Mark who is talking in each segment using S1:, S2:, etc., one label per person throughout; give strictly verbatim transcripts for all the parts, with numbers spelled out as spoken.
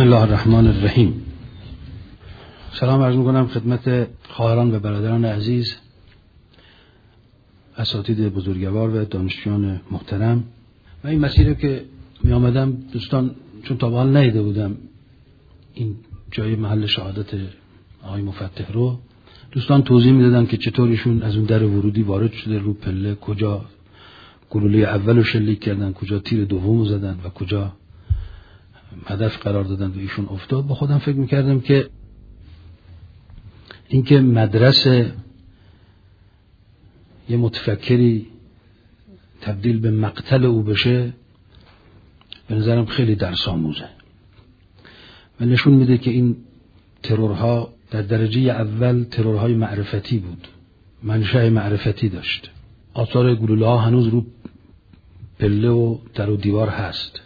S1: الله الرحمن الرحیم. سلام عرض میکنم خدمت خواهران و برادران عزیز، اساتید بزرگوار و دانشجویان محترم. و این مسیری که می آمدم دوستان، چون تا به حال ندیده بودم این جای محل شهادت آقای مفتح رو، دوستان توضیح میدادن که چطور ایشون از اون در ورودی وارد شده، رو پله کجا گلوله اول رو شلیک کردن، کجا تیر دوم رو زدن و کجا هدف قرار دادن و ایشون افتاد. با خودم فکر میکردم که اینکه مدرسه یه متفکری تبدیل به مقتل او بشه، به نظرم خیلی درس آموزه و نشون میده که این ترورها در درجه اول ترورهای معرفتی بود، منشأ معرفتی داشت. آثار گلوله ها هنوز رو پله و در و دیوار هست.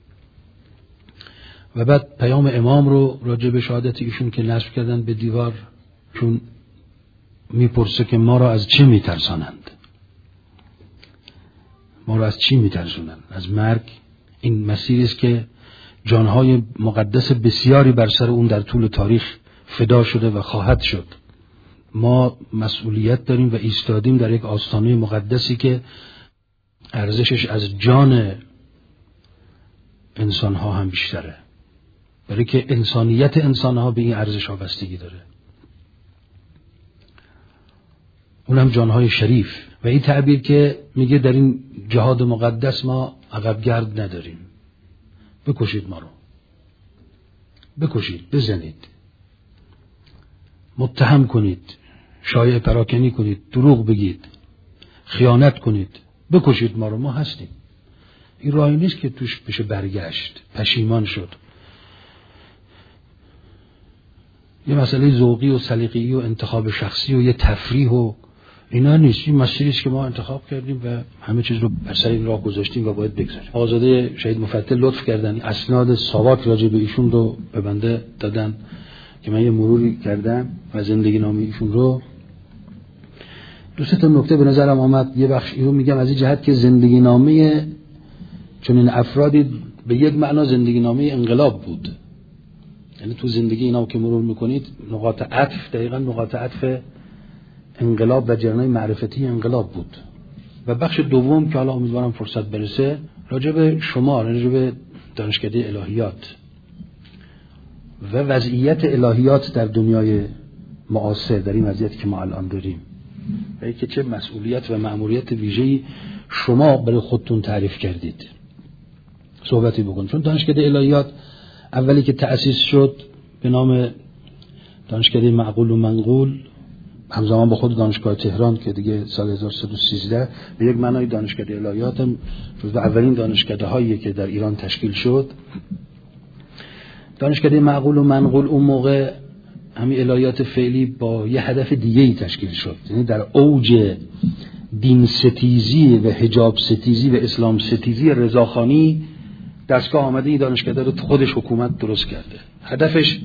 S1: و بعد پیام امام رو راجع به شهادت ایشون که نصب کردن به دیوار، چون میپرسه که ما را از چه میترسانند، ما را از چی میترسونند؟ از مرگ. این مسیری است که جانهای مقدس بسیاری بر سر اون در طول تاریخ فدا شده و خواهد شد. ما مسئولیت داریم و ایستادیم در یک آستانه مقدسی که ارزشش از جان انسانها هم بیشتره، برای که انسانیت انسانها به این ارزش ها بستگی داره، اونم جانهای شریف. و این تعبیر که میگه در این جهاد مقدس ما عقب گرد نداریم، بکشید ما رو، بکشید، بزنید، متهم کنید، شایعه پراکنی کنید، دروغ بگید، خیانت کنید، بکشید ما رو، ما هستیم. این راهی نیست که توش بشه برگشت، پشیمان شد. یه مسئله ذوقی و سلیقه‌ای و انتخاب شخصی و یه تفریح و اینا نیست. این مسئله است که ما انتخاب کردیم و همه چیز رو بر سر این راه گذاشتیم و باید بگذاریم. آزاده شهید مفتح لطف کردن اسناد ساواک راجع به ایشون رو به بنده دادن که من یه مروری کردم و زندگی نامه ایشون رو. دو سه تا نکته به نظرم آمد. یه بخش اینو میگم از این جهت که زندگی نامه چون این افرادی به یک معنا زندگی نامه انقلاب بود، یعنی تو زندگی اینا که مرور میکنید نقاط عطف، دقیقاً نقاط عطف انقلاب و جریان معرفتی انقلاب بود. و بخش دوم که حالا امیدوارم فرصت برسه، راجع به شما، راجع به دانشکده الهیات و وضعیت الهیات در دنیای معاصر، در این وضعیتی که ما الان داریم، و اینکه چه مسئولیت و مأموریت ویژه‌ای شما برای خودتون تعریف کردید صحبتی بکن. چون دانشکده الهیات اولی که تأسیس شد به نام دانشکده معقول و منقول، همزمان با خود دانشگاه تهران که دیگه سال هزار و سیصد و سیزده به یک معنای دانشکده الهیات هم جزو اولین دانشکده هایی که در ایران تشکیل شد. دانشکده معقول و منقول اون موقع همین الهیات فعلی با یه هدف دیگه‌ای تشکیل شد، یعنی در اوج دین ستیزی و حجاب ستیزی و اسلام ستیزی رضاخانی دستگاه آمده این دانشکده رو خودش حکومت درست کرده. هدفش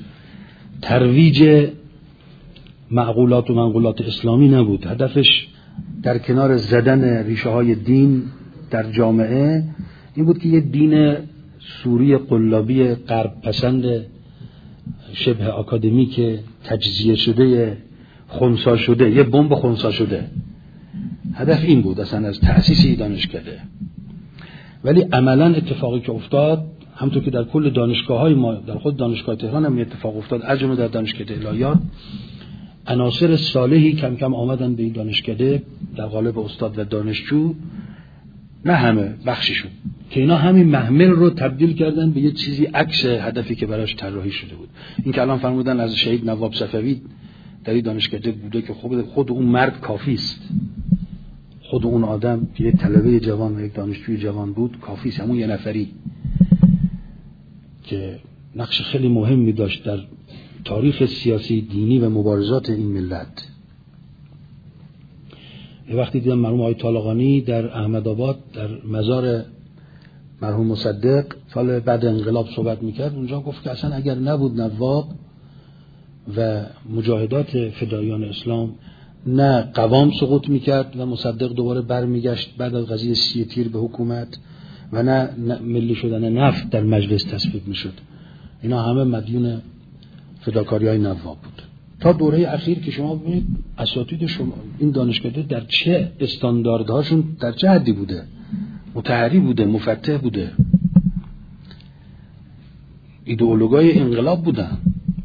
S1: ترویج معقولات و منقولات اسلامی نبود، هدفش در کنار زدن ریشه های دین در جامعه این بود که یه دین سوری قلابی غرب پسند شبه آکادمیک تجزیه شده، خنثی شده، یه بمب خنثی شده، هدف این بود اصلا از تأسیس این دانشکده. ولی عملا اتفاقی که افتاد، همونطور که در کل دانشگاه‌های ما، در خود دانشگاه تهران هم اتفاق افتاد، از جمله در دانشکده الهیات، عناصر صالحی کم کم آمدن به این دانشکده در قالب استاد و دانشجو، نه همه، بخشیشون، که اینا همین محمل رو تبدیل کردن به یه چیزی عکس هدفی که براش طراحی شده بود. این که الان فرمودن از شهید نواب صفوی در این دانشکده بوده که خود خود اون مرد کافی است، خود اون آدم که یک طلبه جوان و یک دانشجوی جوان بود کافی است، همون یه نفری که نقش خیلی مهمی داشت در تاریخ سیاسی، دینی و مبارزات این ملت. یه وقتی دیدم مرحوم آقای طالقانی در احمدآباد در مزار مرحوم مصدق سال بعد انقلاب صحبت میکرد، اونجا گفت که اصلا اگر نبود نواب و مجاهدات فدایان اسلام، نه قوام سقوط میکرد و مصدق دوباره برمیگشت بعد از قضیه سی تیر به حکومت، و نه ملی شدن نفت در مجلس تصویب میشد. اینا همه مدیون فداکاری‌های نواب بود. تا دوره اخیر که شما ببینید اساتید شما این دانشکده در چه استانداردهاشون در چه حدی بوده، متحری بوده، مفتح بوده، ایدئولوگای انقلاب بودن،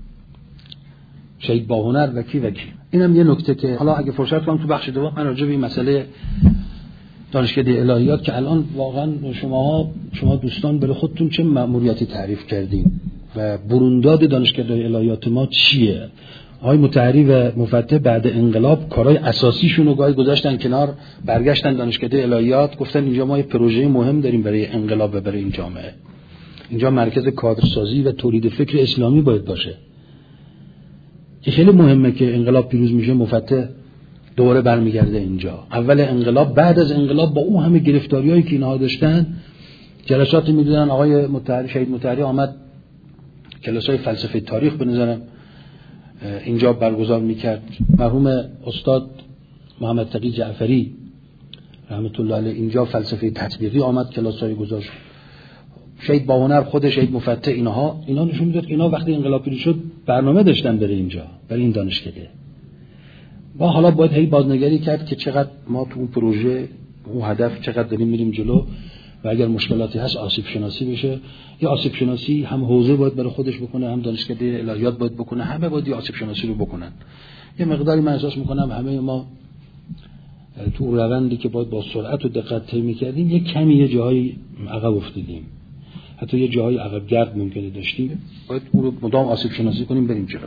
S1: شهید باهنر و کی و کی. اینم یه نکته که حالا اگه فرصت کنم تو بخش دوم من راجع به این مسئله دانشکده الهیات که الان واقعا شماها شما دوستان برای خودتون چه مأموریتی تعریف کردین و برونداد دانشکده الهیات ما چیه؟ آقای مطهری و مفتح بعد انقلاب کارهای اساسیشون رو گاهی گذاشتن کنار، برگشتن دانشکده الهیات، گفتن اینجا ما یه پروژه مهم داریم برای انقلاب و برای این جامعه. اینجا مرکز کادرسازی و تولید فکر اسلامی باید باشه. که خیلی مهمه که انقلاب پیروز میشه مفتح دوباره برمیگرده اینجا. اول انقلاب، بعد از انقلاب با اون همه گرفتاریایی که اینها داشتن جلساتی میدادن. آقای مطهری، شهید مطهری آمد کلاسای فلسفه تاریخ بنظرم اینجا برگزار میکرد. مرحوم استاد محمد تقی جعفری رحمت الله علیه اینجا فلسفه تطبیقی آمد کلاسای گذاشت. شهید باهنر، خود شهید مفتح، اینها اینا نشون میداد که اینا وقتی انقلاب پیروز شد برنامه داشتن برای اینجا، برای این دانشکده. و حالا باید هی بازنگری کرد که چقدر ما تو اون پروژه، اون هدف چقدر داریم میریم جلو و اگر مشکلاتی هست آسیب شناسی بشه. یا آسیب شناسی هم حوزه باید برای خودش بکنه، هم دانشکده الهیات باید بکنه، همه باید یه آسیب شناسی رو بکنن. یه مقداری من احساس میکنم همه ما تو روندی که باید با سرعت و دقت طی می‌کردیم یه کمی یه جایی عقب افتادیم، حتی یه جایی عقب گرد ممکنه داشتیم. باید اون رو مدام آسیب شناسی کنیم بریم جلو.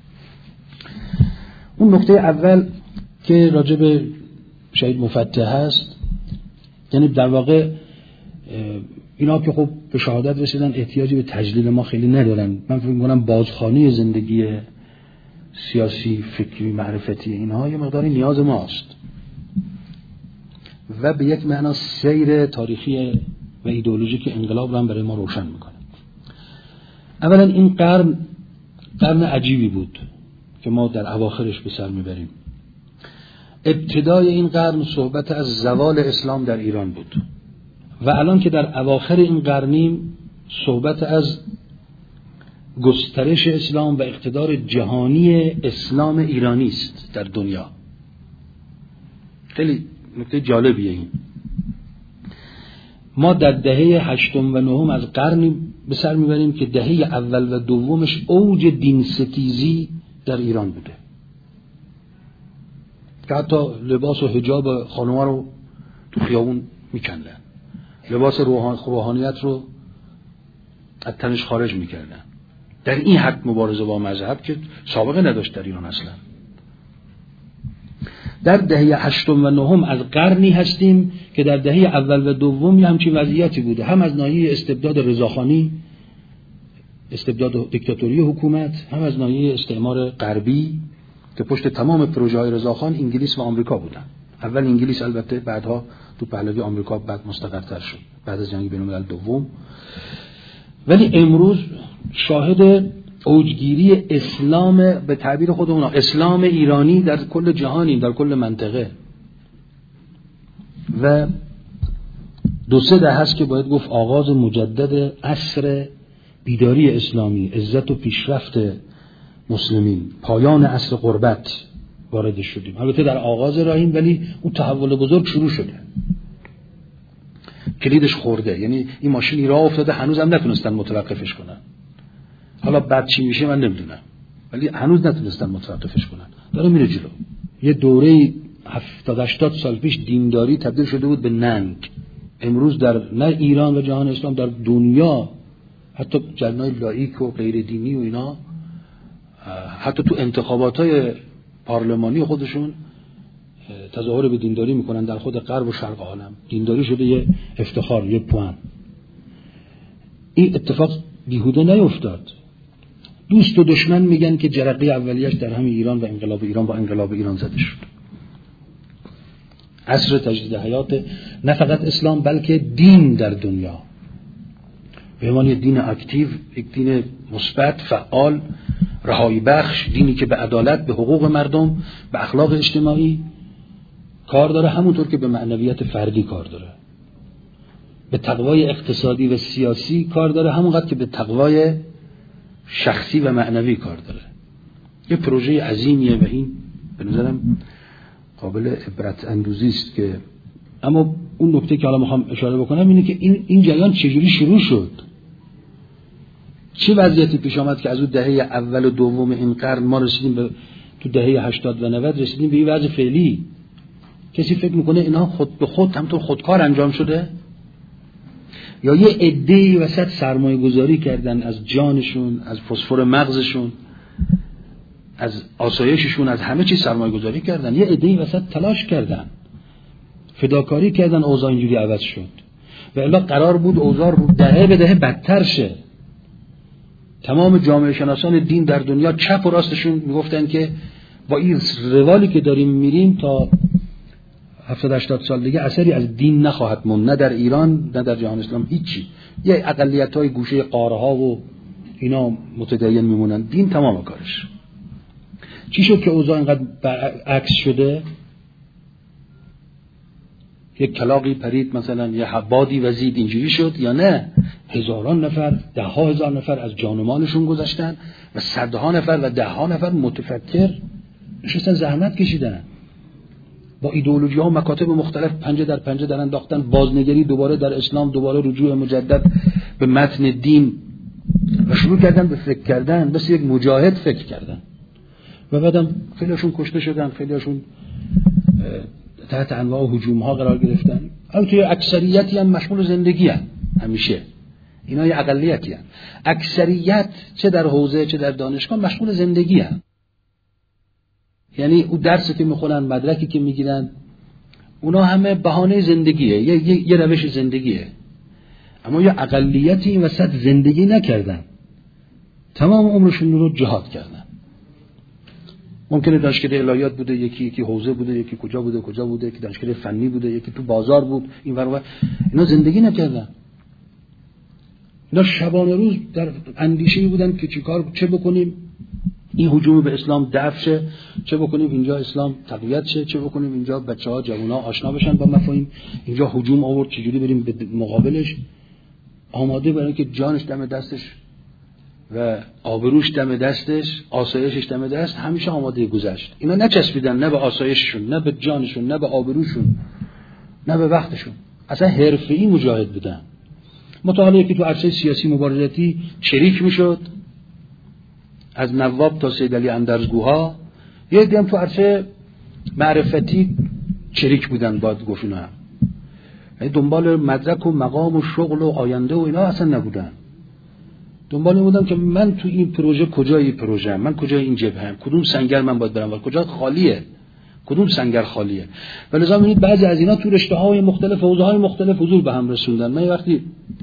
S1: اون نکته اول که راجع به شهید مفتح هست، یعنی در واقع اینا که خب به شهادت رسیدن احتیاجی به تجلیل ما خیلی ندارن. من فکر می‌کنم بازخوانی زندگی سیاسی، فکری، معرفتی اینها یه مقداری نیاز ماست و به یک معنا سیر تاریخی و ایدئولوژیک انقلاب رو هم برای ما روشن میکنه. اولا این قرن قرن عجیبی بود که ما در اواخرش به سر میبریم. ابتدای این قرن صحبت از زوال اسلام در ایران بود و الان که در اواخر این قرنیم صحبت از گسترش اسلام و اقتدار جهانی اسلام ایرانی است در دنیا. خیلی نکته جالبیه این. ما در دهه هشتم و نهم از قرنی به سر میبریم که دهه اول و دومش اوج دین ستیزی در ایران بوده که حتی لباس و حجاب خانوما رو تو خیابون میکندن، لباس روحان روحانیت رو از تنش خارج میکردن. در این حد مبارزه با مذهب که سابقه نداشت در ایران اصلا. در دهه هشتم و نهم از قرنی هستیم که در دهه اول و دوم همچین وضعیتی بوده، هم از ناحیه استبداد رضاخانی، استبداد و دیکتاتوری حکومت، هم از ناحیه استعمار غربی که پشت تمام پروژه های رضاخان انگلیس و آمریکا بودن. اول انگلیس، البته بعدها تو پهلوی آمریکا بعد مستقرتر شد بعد از جنگ بین‌الملل دوم. ولی امروز شاهد اوجگیری اسلام به تعبیر خودمون اسلام ایرانی در کل جهانیم، در کل منطقه. و دو سه دهه هست که باید گفت آغاز مجدد عصر بیداری اسلامی، عزت و پیشرفت مسلمین، پایان عصر غربت وارد شدیم. البته در آغاز راهیم ولی اون تحول بزرگ شروع شده، کلیدش خورده. یعنی این ماشین راه افتاده هنوز هم نتونستن متوقفش کنن. حالا بعد چی میشه من نمیدونم، ولی هنوز نتونستن متوقفش کنن، داره میره جلو. یه دوره هفتاد هشتاد سال پیش دینداری تبدیل شده بود به ننگ. امروز در نه ایران و جهان اسلام، در دنیا حتی جریان‌های لاییک و غیر دینی و اینا حتی تو انتخابات‌های پارلمانی خودشون تظاهر به دینداری میکنن در خود غرب و شرق عالم. دینداری شده یه افتخار، یه پوان. این اتفاق بیهوده نیفتاد. دوست و دشمن میگن که جرقه اولیش در همین ایران و انقلاب ایران با انقلاب ایران زده شد. عصر تجدید حیات نه فقط اسلام بلکه دین در دنیا به عنوان دین اکتیو، یک دین مثبت، فعال، رهایی بخش، دینی که به عدالت، به حقوق مردم، به اخلاق اجتماعی کار داره، همونطور که به معنویت فردی کار داره، به تقوای اقتصادی و سیاسی کار داره، همونقدر که به تقوای شخصی و معنوی کار داره. یه پروژه عظیمیه و این به نظرم قابل عبرت اندوزی است که اما اون نکته که حالا میخوام اشاره بکنم اینه که این این جریان چجوری شروع شد، چه وضعیتی پیش آمد که از اون دهه اول و دوم این قرن ما رسیدیم به تو دهه هشتاد و نود رسیدیم به این وضع فعلی. کسی فکر میکنه اینا خود به خود همطور خودکار انجام شده یا یه عده‌ای وسط سرمایه گذاری کردن از جانشون، از فسفر مغزشون، از آسایششون، از همه چیز سرمایه گذاری کردن، یه عده‌ای وسط تلاش کردن، فداکاری کردن، اوضاع اینجوری عوض شد و الا قرار بود اوضاع دهه به دهه بدتر شه. تمام جامعه شناسان دین در دنیا چپ و راستشون میگفتن که با این روالی که داریم میریم تا هفتاد هشتاد سال دیگه اثری از دین نخواهد موند، نه در ایران نه در جهان اسلام، هیچی. یه اقلیت‌های گوشه قاره‌ها و اینا متدین میمونن، دین تمام کارش. چی شد که اوضاع اینقدر برعکس شده؟ یک کلاغی پرید مثلا، یه حبادی وزید، اینجوری شد یا نه؟ هزاران نفر، ده ها هزار نفر از جان و مالشون گذاشتن و صدها نفر و ده ها نفر متفکر نشستن زحمت کشیدن، با ایدئولوژی ها و مکاتب مختلف پنجه در پنجه در انداختن، بازنگری دوباره در اسلام، دوباره رجوع مجدد به متن دین و شروع کردن به فکر کردن، بس یک مجاهد فکر کردن و بعدم خیلیشون کشته شدن، خیلیشون تحت انواع هجوم ها قرار گرفتن. البته اکثریتی هم مشغول زندگی هم. همیشه اینا یه اقلیتی هم. اکثریت چه در حوزه چه در دانشگاه مشغول زندگی هم. یعنی اون درسی که میخونن، مدرکی که میگیرن، اونا همه بهانه زندگیه، یه, یه،, یه روش زندگیه. اما یه اقلیتی این وسط زندگی نکردن، تمام عمرشون رو جهاد کردن. ممکنه دانشکده الهیات بوده، یکی یکی حوزه بوده، یکی کجا بوده کجا بوده، یکی دانشکده فنی بوده، یکی تو بازار بود، این ور اون ور. اینا زندگی نکردن. اینا شبانه روز در اندیشه‌ای بودن که چیکار چه بکنیم این هجوم به اسلام دفع شه، چه بکنیم اینجا اسلام تقویت شه، چه بکنیم اینجا بچه‌ها جوونا آشنا بشن با مفاهیم، اینجا هجوم آورد چجوری بریم به مقابلش. آماده برای اینکه جانش دم دستش و آبروش دم دستش، آسایشش دم دست، همیشه آماده گذشت. اینا نچسبیدن نه به آسایششون، نه به جانشون، نه به آبروشون، نه به وقتشون. اصلا حرفه‌ای مجاهد بودن. مطالعه که تو عرصه سیاسی مبارزاتی شریک میشد، از نواب تا سید علی اندرزگوها، یه دیگه هم تو عرصه معرفتی شریک بودن. باید گفت اینا هم دنبال مدرک و مقام و شغل و آینده و اینا اصلا نبودن. دنبال این بودم که من تو این پروژه کجای پروژه، من کجای این جبهه، کدوم سنگر من باید برم و کجا خالیه، کدوم سنگر خالیه. ولذا می‌بینید بعضی از اینا تو رشته‌های مختلف، حوزه‌های مختلف حضور به هم رسوندن. من وقتی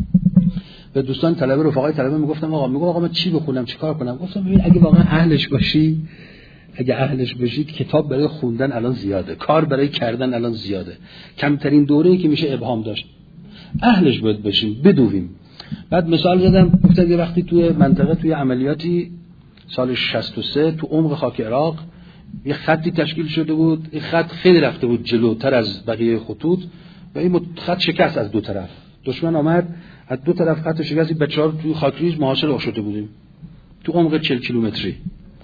S1: به دوستان طلبه، رفقای طلبه میگفتم آقا میگم آقا من چی بخونم، چیکار کنم؟ گفتم ببین اگه واقعا اهلش باشی، اگه اهلش باشید، کتاب برای خوندن الان زیاده، کار برای کردن الان زیاده. کمترین دوره‌ای که میشه ابهام داشت. اهلش باید باشیم، بدویم. بعد مثال زدم، گفتم یه وقتی توی منطقه توی عملیاتی سال شصت و سه تو عمق خاک عراق یه خطی تشکیل شده بود، این خط خیلی رفته بود جلوتر از بقیه خطوط و این خط شکست از دو طرف. دشمن آمد از دو طرف خط شکستی، بچه‌ها توی خاکریز محاصره شده بودیم تو عمق چهل کیلومتری.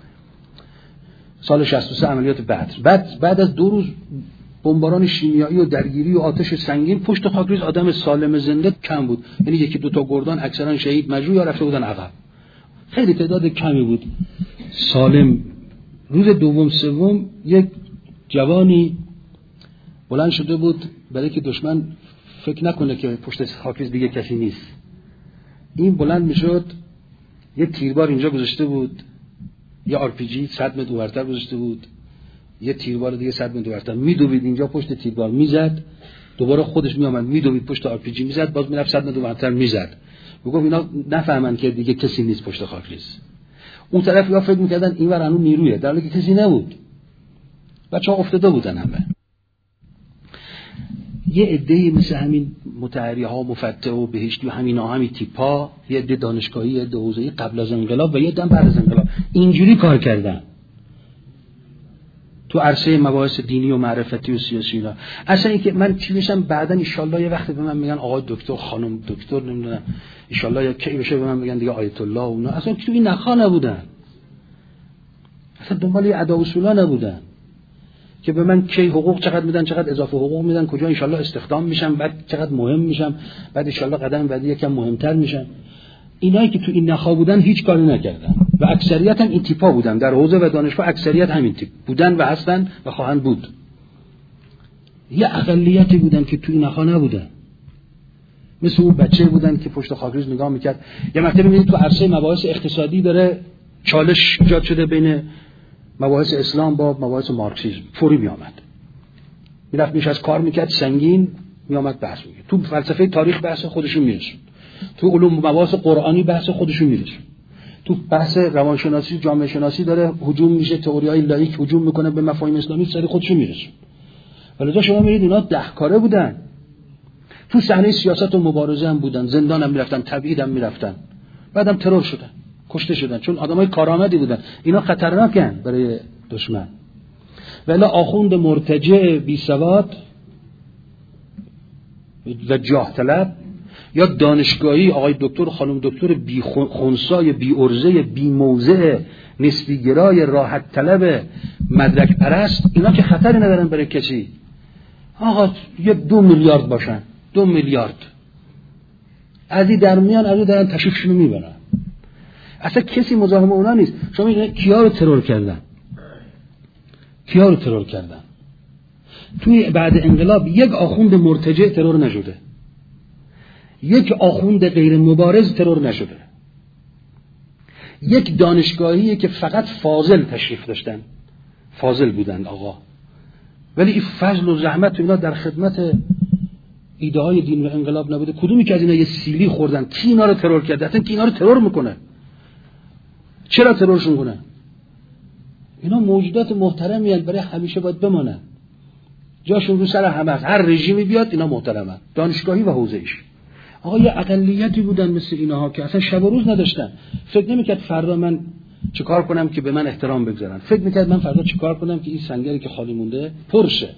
S1: سال شصت و سه عملیات بدر. بعد بعد از دو روز بمباران شیمیایی و درگیری و آتش سنگین، پشت خاکریز آدم سالم زنده کم بود. یعنی یکی دو تا گردان اکثرا شهید مجروح یا رفته بودن عقب. خیلی تعداد کمی بود سالم. روز دوم سوم یک جوانی بلند شده بود برای که دشمن فکر نکنه که پشت خاکریز دیگه کسی نیست. این بلند میشد، یه تیربار اینجا گذاشته بود، یه آر پی جی صد متر اونورتر گذاشته بود، یه تیربار دیگه صد متر اونورتر، میدوید اینجا پشت تیربار میزد، دوباره خودش میآمد میدوید پشت آر پی جی میزد، باز میرفت صد متر اونورتر میزد. میگفت اینا نفهمن که دیگه کسی نیست پشت خاکریز. اون طرف یا فکر میکردن اینور هنوز نیرویه، در حالی که کسی نبود. بچه‌ها افتاده بودن همه. یه عده‌ای مثل همین متحری‌ها، مفتح و بهشتی و همینا، همین تیپا، یه عده دانشگاهی، یه عده حوزه‌ای قبل از انقلاب و یه عده بعد از انقلاب اینجوری کار کردن. تو عرصه مباحث دینی و معرفتی و سیاسی اینا. اصلا اینکه من چیزشم بعداً ان شاءالله یه وقتی به من میگن آقای دکتر، خانم دکتر، نمیدونم ان شاءالله یا کی بشه به من میگن دیگه آیت الله و اونا، اصلا تو این نخا نبودن، اصلا دنبال یه ادا اصولا نبودن که به من کی حقوق چقدر میدن، چقدر اضافه حقوق میدن، کجا ان شاءالله استخدام میشم، بعد چقدر مهم میشم، بعد ان شاءالله قدم بعدی یکم مهمتر میشم. اینایی که تو این نخا بودن هیچ کاری نکردن و اکثریت هم این تیپا بودن در حوزه و دانشگاه، اکثریت همین تیپ بودن و هستن و خواهند بود. یه اقلیتی بودن که تو این نخا نبودن، مثل اون بچه بودن که پشت خاکریز نگاه میکرد. یه مرتبه میبینید تو عرصه مباحث اقتصادی داره چالش ایجاد شده بین مباحث اسلام با مباحث مارکسیسم، فوری میامد میرفت میشه از کار میکرد، سنگین میامد بحث میکرد. تو فلسفه تاریخ بحث خودشون میرسون، تو علوم مباحث قرآنی بحث خودشون میرسون، تو بحث روانشناسی جامعه شناسی داره هجوم میشه، تئوریای لاییک هجوم میکنه به مفاهیم اسلامی، سری خودشون میرسون. ولذا شما میبینید اینا دهکاره بودن، تو صحنه سیاست و مبارزه هم بودن، زندان هم میرفتن، تبعید هم میرفتن، بعدم ترور شدن، کشته شدن، چون آدمای کارآمدی بودن. اینا خطرناکن برای دشمن. ولی آخوند مرتجع بی سواد و جاه طلب یا دانشگاهی آقای دکتر و خانم دکتر بی خنثی، بی ارزه، بی موضع، نسبی گرای، راحت طلب، مدرک پرست، اینا که خطری ندارن برای کسی. آقا یه دو میلیارد باشن، دو میلیارد از این در میان، از این دارن تشریفشونو میبرن. اصلا کسی مزاحم اونا نیست. شما میدونید کیا رو ترور کردن؟ کیا رو ترور کردن؟ توی بعد انقلاب یک آخوند مرتجع ترور نشده، یک آخوند غیر مبارز ترور نشده، یک دانشگاهی که فقط فاضل تشریف داشتن، فاضل بودند آقا، ولی این فضل و زحمت تو اینا در خدمت ایده های دین و انقلاب نبوده. کدومی که از اینا یه سیلی خوردن؟ کی اینا رو ترور کرده؟ اصلا کی اینا رو ترور میکنه؟ چرا ترورشون کنه؟ اینا موجودات محترمی هستند، برای همیشه باید بمانن، جاشون رو سر همه است. هر رژیمی بیاد اینا محترمن، دانشگاهی و حوزه‌ایش. آقا یه اقلیتی بودن مثل اینها که اصلا شب و روز نداشتن. فکر نمی‌کرد فردا من چیکار کنم که به من احترام بگذارن، فکر می‌کرد من فردا چیکار کنم که این سنگری که خالی مونده پر شه.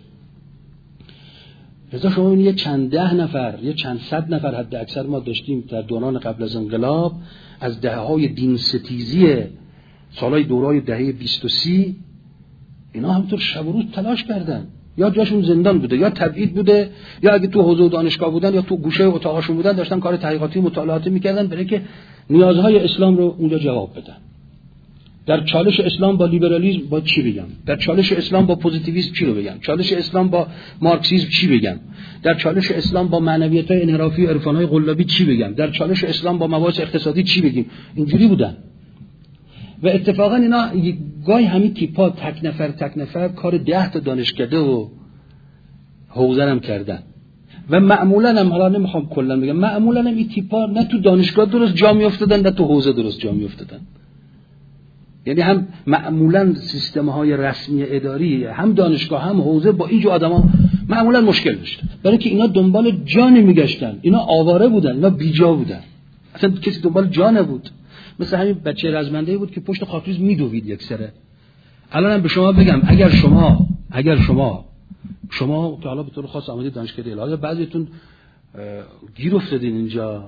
S1: لذا شما ببینید یه چند ده نفر، یه چند صد نفر حد اکثر ما داشتیم در دوران قبل از انقلاب، از دهه‌های دین ستیزی سالهای دورای دهه بیست و سی، اینا همونطور شب و روز تلاش کردن. یا جاشون زندان بوده، یا تبعید بوده، یا اگه تو حوزه دانشگاه بودن یا تو گوشه اتاقشون بودن داشتن کار تحقیقاتی مطالعاتی میکردن برای که نیازهای اسلام رو اونجا جواب بدن. در چالش اسلام با لیبرالیسم با چی بگم؟ در چالش اسلام با پوزیتیویسم چی رو بگم؟ چالش اسلام با مارکسیسم چی بگم؟ در چالش اسلام با معنویت‌های انحرافی و عرفان‌های قلابی چی بگم؟ در چالش اسلام با مباحث اقتصادی چی بگیم؟ اینجوری بودن. و اتفاقا اینا گاهی همین تیپا تک نفر تک نفر کار ده تا دانشکده و حوزه هم کردن. و معمولا هم، حالا نمیخوام کلا بگم، معمولا هم این تیپا نه تو دانشگاه درست جا میافتادن نه تو حوزه درست جا میافتادن. یعنی هم معمولا سیستم‌های رسمی اداری، هم دانشگاه هم حوزه، با اینجور آدما معمولا مشکل داشتن، برای که اینا دنبال جا نمیگشتن، اینا آواره بودن، اینا بیجا بودن، اصلا کسی دنبال جا نبود. مثل همین بچه رزمنده‌ای بود که پشت خاکریز میدوید یک سره. الانم به شما بگم اگر شما اگر شما شما که حالا به طور خاص آمدید دانشکده الهی، بعضیتون گیر افتادین اینجا،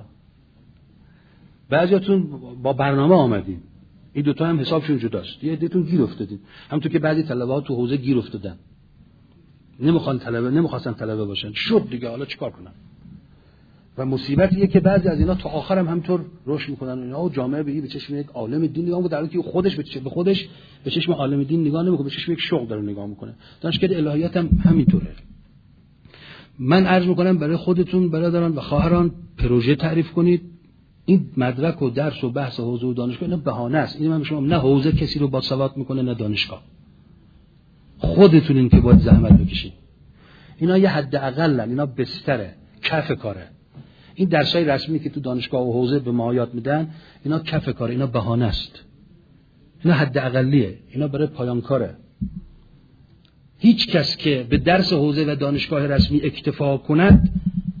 S1: بعضیتون با برنامه آمدین، این دوتا هم حسابشون جداست. یه عده‌تون گیر افتادین، همونطور که بعضی طلبه‌ها تو حوزه گیر افتادن، نمیخوان طلبه نمیخواستن طلبه باشن، شد دیگه، حالا چیکار کنن؟ و مصیبتیه که بعضی از اینا تا آخر هم همینطور رشد میکنن. اینا و جامعه به چشم یک عالم دین نگاه میکنه، در حالی که خودش به خودش به چشم عالم دین نگاه نمیکنه، به چشم یک شغل داره نگاه میکنه. دانشکده الهیات هم همینطوره. من عرض میکنم برای خودتون برادران و خواهران پروژه تعریف کنید. این مدرک و درس و بحث و حوزه و دانشگاه اینا بهانه است. این من شما نه حوزه کسی رو با سواد میکنه نه دانشگاه. خودتونین که باید زحمت بکشید. اینا یه حد اقلن، اینا بستره، کف کاره. این درسای رسمی که تو دانشگاه و حوزه به ما یاد میدن، اینا کف کاره، اینا بهانه است. اینا حد اقلیه، اینا برای پایان کاره. هیچ کس که به درس حوزه و دانشگاه رسمی اکتفا کند،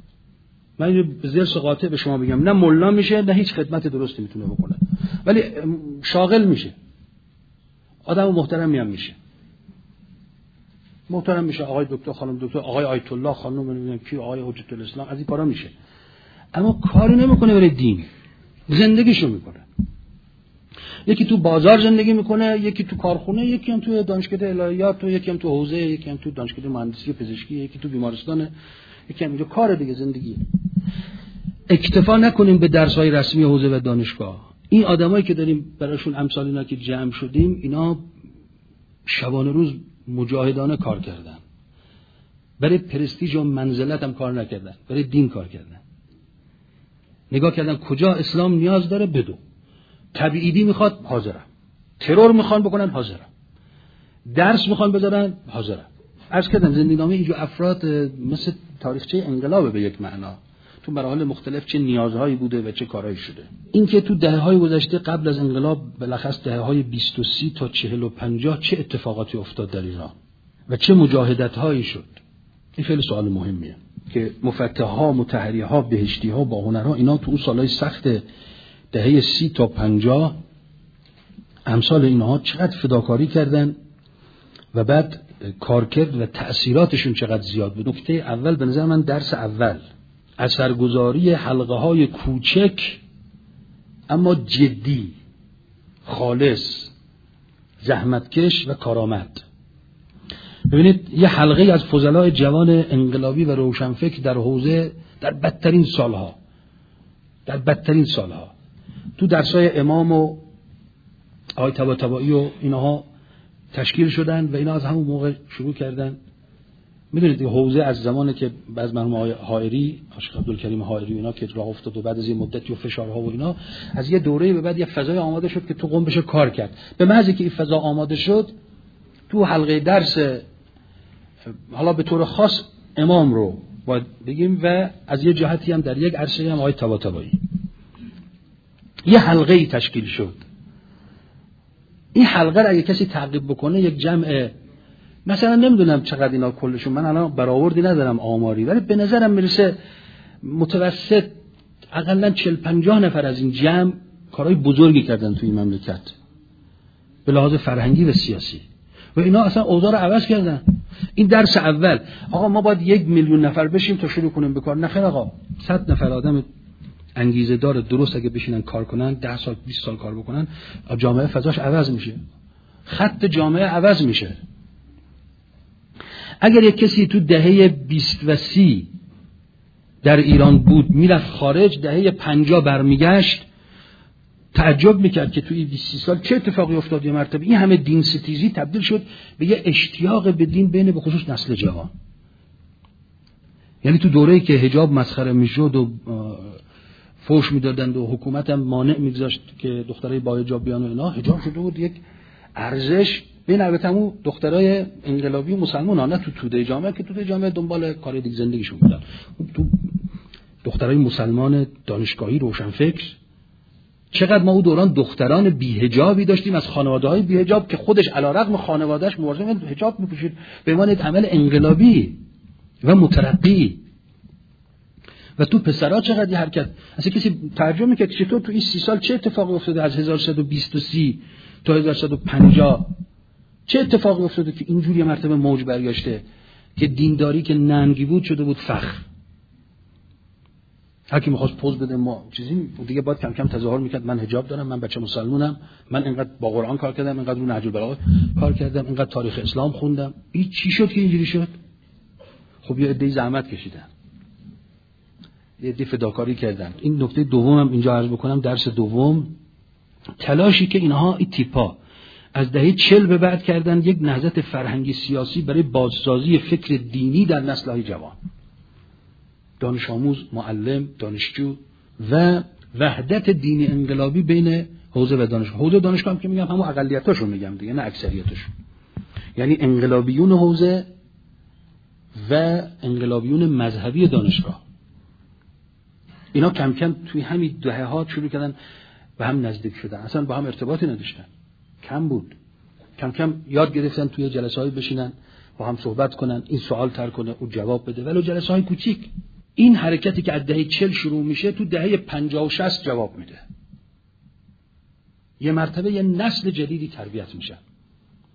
S1: من به زرس قاطع به شما بگم، نه ملا میشه نه هیچ خدمت درستی میتونه بکنه، ولی شاغل میشه، آدم محترمی هم میشه. محترم میشه، آقای دکتر، خانم دکتر، آقای آیت الله، خانم نمیدونم کی، آقای حجت الاسلام، از این کارا میشه. اما کاری نمیکنه برای دین، زندگیشو میکنه. یکی تو بازار زندگی میکنه، یکی تو کارخونه، یکی هم تو دانشکده الهیات، یکی هم تو حوزه، یکی هم تو دانشکده مهندسی پزشکی، یکی تو بیمارستان، یکی هم اینجا کار دیگه زندگی. اکتفا نکنیم به درس‌های رسمی حوزه و دانشگاه. این آدمایی که داریم براشون امثال اینا که جمع شدیم، اینا شبانه روز مجاهدانه کار کردن. برای پرستیژ و منزلت هم کار نکردن، برای دین کار کردن. نگاه کردن کجا اسلام نیاز داره بدو. تبعیدی میخواد حاضرم. ترور میخوان بکنن حاضرم. درس میخوان بذارن حاضرم. عرض کردم زندگینامه اینجور افراد مثل تاریخچه انقلابه به یک معنا. تو مراحل مختلف چه نیازهایی بوده و چه کارهایی شده. این که تو دهه‌های گذشته قبل از انقلاب بالاخص دهه‌های بیست و سی تا چهل و پنجاه چه اتفاقاتی افتاد در ایران و چه مجاهدت‌هایی شد. این خیلی سوال مهمیه که مفتح‌ها، مطهری‌ها، بهشتی‌ها، با هنرها اینا تو اون سالهای سخت دهه سی تا پنجاه امثال اینها چقدر فداکاری کردن و بعد کارکرد و تأثیراتشون چقدر زیاد بود. نکته اول به نظر من درس اول اثرگذاری حلقه های کوچک اما جدی، خالص، زحمتکش و کارآمد. ببینید یه حلقه از فضلای جوان انقلابی و روشنفکر در حوزه در بدترین سالها در بدترین سالها تو درسای امام و آقای طباطبایی و اینها تشکیل شدن و اینا از همون موقع شروع کردن. میدونید این حوزه از زمانی که بعض مرحوم آقای حائری، عاشق عبدالکریم حائری و اینا که راه افتاد و بعد از یه مدتی و فشارها و اینا از یه دوره به بعد یه فضای آماده شد که تو قم بشه کار کرد. به محض که این فضا آماده شد تو حلقه درس حالا به طور خاص امام رو باید بگیم و از یه جهتی هم در یک عرصه هم آقای طباطبایی یه حلقه ای تشکیل شد. این حلقه را اگه کسی تعقیب بکنه یک جمع مثلا نمیدونم چقدر اینا کلشون، من الان برآوردی ندارم آماری، ولی به نظرم میرسه متوسط حداقل چهل پنجاه نفر از این جمع کارهای بزرگی کردن توی این مملکت به لحاظ فرهنگی و سیاسی و اینا اصلا اوضاع رو عوض کردن. این درس اول. آقا ما باید یک میلیون نفر بشیم تا شروع کنیم به کار. نخیر آقا، صد نفر آدم انگیزه دار درست اگه بشینن کار کنن، ده سال بیست سال کار بکنن، جامعه فضاش عوض میشه، خط جامعه عوض میشه. اگر یک کسی تو دهه بیست و سی در ایران بود میرفت خارج، دهه پنجاه برمیگشت تعجب میکرد که توی بیست سال چه اتفاقی افتاد. یه مرتبه این همه دین ستیزی تبدیل شد به یه اشتیاق به دین بین به خصوص نسل جوان. یعنی تو دوره‌ای که حجاب مسخره میشد و فوش میدادند و حکومت هم مانع میگذاشت که دخترای با حجاب بیان و اینا، حجاب شده بود یک ارزش بین البته همون دخترای انقلابی و مسلمان، نه تو توده جامعه که توده جامعه دنبال کار دیگه زندگیشون بودن. تو دخترای مسلمان دانشگاهی روشنفکر چقدر ما اون دوران دختران بی‌حجابی داشتیم از خانواده‌های بی‌حجاب که خودش علیرغم خانواده‌اش مواظب حجاب می‌پوشید به عنوان یک عمل انقلابی و مترقی. و تو پسرها چقدر یه حرکت، اصلا کسی ترجمه می‌کرد چطور تو این سی سال چه اتفاقی افتاده از هزار و سیصد و بیست و سه تا هزار و سیصد و پنجاه، چه اتفاقی افتاده که اینجوری مرتبه موج برگشته که دینداری که ننگی بود شده بود فخر. هر کی می‌خواست پوز بده ما چیزی دیگه باید کم کم تظاهر می‌کرد من حجاب دارم، من بچه مسلمونم، من اینقدر با قرآن کار کردم، اینقدر رو نهج البلاغه کار کردم، اینقدر تاریخ اسلام خوندم. این چی شد که اینجوری شد؟ خب یه عده زحمت کشیدن، یه عده فداکاری کردن. این نکته دومم اینجا عرض بکنم، درس دوم، تلاشی که اینها این تیپا از دهه چهل به بعد کردن یک نهضت فرهنگی سیاسی برای بازسازی فکر دینی در نسل‌های جوان، دانش آموز، معلم، دانشجو و وحدت دینی انقلابی بین حوزه و دانشگاه. حوزه دانشگاه هم که میگم همون اقلیتاشون میگم دیگه، نه اکثریتاشون، یعنی انقلابیون حوزه و انقلابیون مذهبی دانشگاه. اینا کم کم توی همین دهه‌ها شروع کردن به هم نزدیک شدن، اصلا با هم ارتباطی نداشتن، کم بود. کم کم یاد گرفتن توی جلسه‌های بشینن با هم صحبت کنن، این سوال طرح کنه او جواب بده، ولو جلسه‌های کوچیک. این حرکتی که از دهه چهل شروع میشه تو دهه پنجاه و شصت جواب میده. یه مرتبه یه نسل جدیدی تربیت میشه.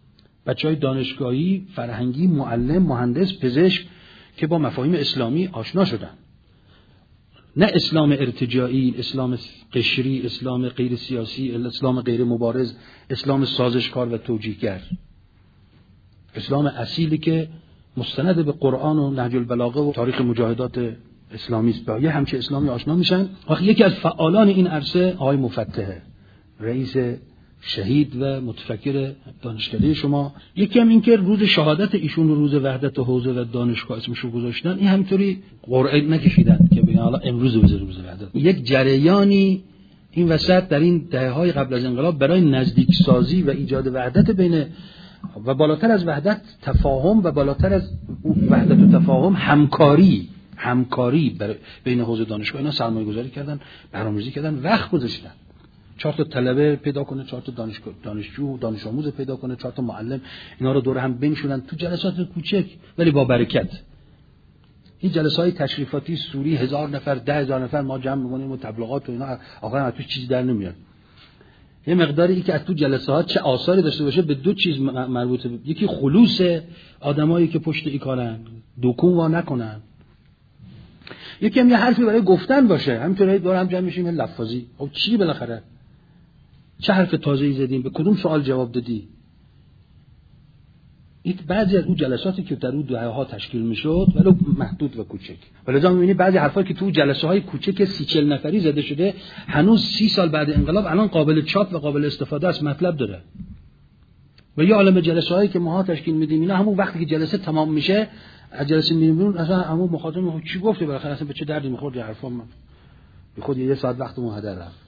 S1: بچهای دانشگاهی، فرهنگی، معلم، مهندس، پزشک که با مفاهیم اسلامی آشنا شدن. نه اسلام ارتجاعی، اسلام قشری، اسلام غیر سیاسی، اسلام غیر مبارز، اسلام سازشکار و توجیهگر. اسلام اصیلی که مستند به قرآن و نهج البلاغه و تاریخ مجاهدات اسلامی است. با یه همچه اسلامی آشنا میشن. وقتی یکی از فعالان این عرصه آقای مفتحه، رئیس شهید و متفکر دانشکده شما، یکی هم این که روز شهادت ایشون رو روز وحدت و حوزه و دانشگاه اسمش رو گذاشتن، این همینطوری قرعه نکشیدن که بگن حالا امروز روز روز وحدت. یک جریانی این وسط در این دهه‌های قبل از انقلاب برای نزدیک سازی و ایجاد وحدت بین و بالاتر از وحدت تفاهم و بالاتر از وحدت و تفاهم همکاری همکاری برای بین حوزه دانشگاه اینا سرمایه‌گذاری کردن، برنامه‌ریزی کردن، وقت گذاشتن. چهار تا طلبه پیدا کنه، چهار تا دانشگاه دانشجو دانش آموز پیدا کنه، چهار تا معلم، اینا رو دور هم بنشونن تو جلسات کوچک ولی با برکت. این جلسه‌های تشریفاتی سوری هزار نفر، ده هزار نفر ما جمع می‌کنیم و تبلیغات و اینا آخر از توش چیزی در نمیاد. یه مقداری ای که از تو جلسات چه آثاری داشته باشه به دو چیز مربوطه. یکی خلوص آدمایی که پشت این کارن، دکون وا نکنن. یکی هم یه حرفی برای گفتن باشه. همینطوری دور هم جمع میشیم لفاظی. خب چی بالاخره؟ چه حرف تازه‌ای زدیم؟ به کدوم سوال جواب دادی؟ این بعضی از اون جلساتی که در اون دهه‌ها تشکیل میشد ولو محدود و کوچک. ولذا می‌بینی بعضی حرفا که تو جلسه‌های کوچک سی چهل نفری زده شده هنوز سی سال بعد انقلاب الان قابل چاپ و قابل استفاده است، مطلب داره. و یه عالمه جلسه‌هایی که ماها تشکیل میدیم اینا همون وقتی که جلسه تمام میشه از جلسه میریم اصلا همون مخاطب میگه چی گفته بالاخره اصلا به چه دردی می‌خورد این حرفا، من به خود یه ساعت وقتمون هدر رفت.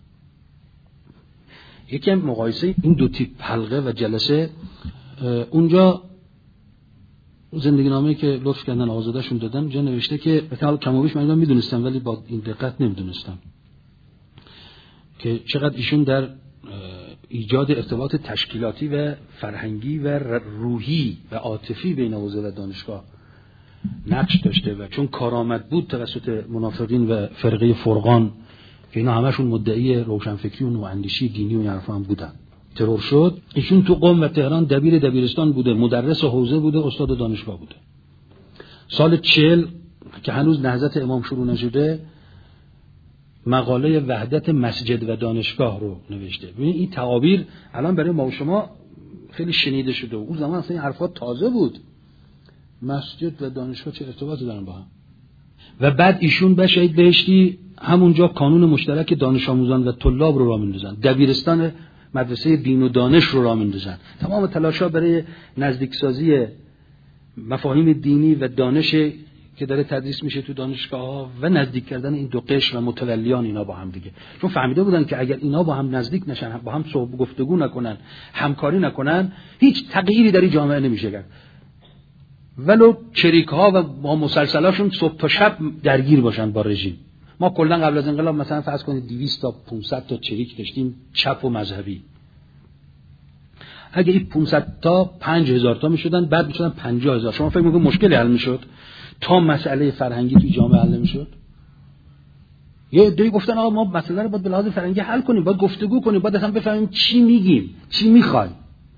S1: یکی مقایسه این دو تیپ حلقه و جلسه اونجا زندگی نامه‌ای که لطف کردن آزادشون دادن جا نوشته که مثلا کم و بیش من میدونستم ولی با این دقت نمیدونستم که چقدر ایشون در ایجاد ارتباط تشکیلاتی و فرهنگی و روحی و عاطفی بین حوزه و دانشگاه نقش داشته و چون کارآمد بود توسط منافقین و فرقه فرقان که اینا همشون مدعی روشنفکری و نواندیشی دینی و این حرفا هم بودن، ترور شد. ایشون تو قم و تهران دبیر دبیرستان بوده، مدرس حوزه بوده، استاد دانشگاه بوده. سال چهل که هنوز نهضت امام شروع نشده مقاله وحدت مسجد و دانشگاه رو نوشته. ببین این تعابیر الان برای ما و شما خیلی شنیده شده و اون زمان اصلا این حرفا تازه بود. مسجد و دانشگاه چه ارتباطی دارن با هم؟ و بعد ایشون به شهید بهشتی همونجا کانون مشترک دانش آموزان و طلاب رو راه میندازن، دبیرستان مدرسه دین و دانش رو راه میندازن. تمام تلاش‌ها برای نزدیکسازی مفاهیم دینی و دانش که داره تدریس میشه تو دانشگاه‌ها و نزدیک کردن این دو قشر و متولیان اینا با هم دیگه، چون فهمیده بودن که اگر اینا با هم نزدیک نشن، با هم صحبت گفتگو نکنن، همکاری نکنن، هیچ تغییری در این جامعه نمیشه کرد. ولو چریک‌ها و با مسلسلاشون صبح تا شب درگیر باشن با رژیم. ما کلا قبل از انقلاب مثلا فرض کنید دویست تا پانصد تا چریک داشتیم چپ و مذهبی. اگه این پانصد تا پنج هزار تا میشدن بعد میشدن پنجاه هزار. شما فکر می‌کنید مشکلی حل میشد تا مسئله فرهنگی توی جامعه حل میشد؟ یه عده‌ای گفتن آقا ما مسئله رو باید به لحاظ فرهنگی حل کنیم، باید گفتگو کنیم، باید اصلا بفهمیم چی میگیم، چی میخوایم.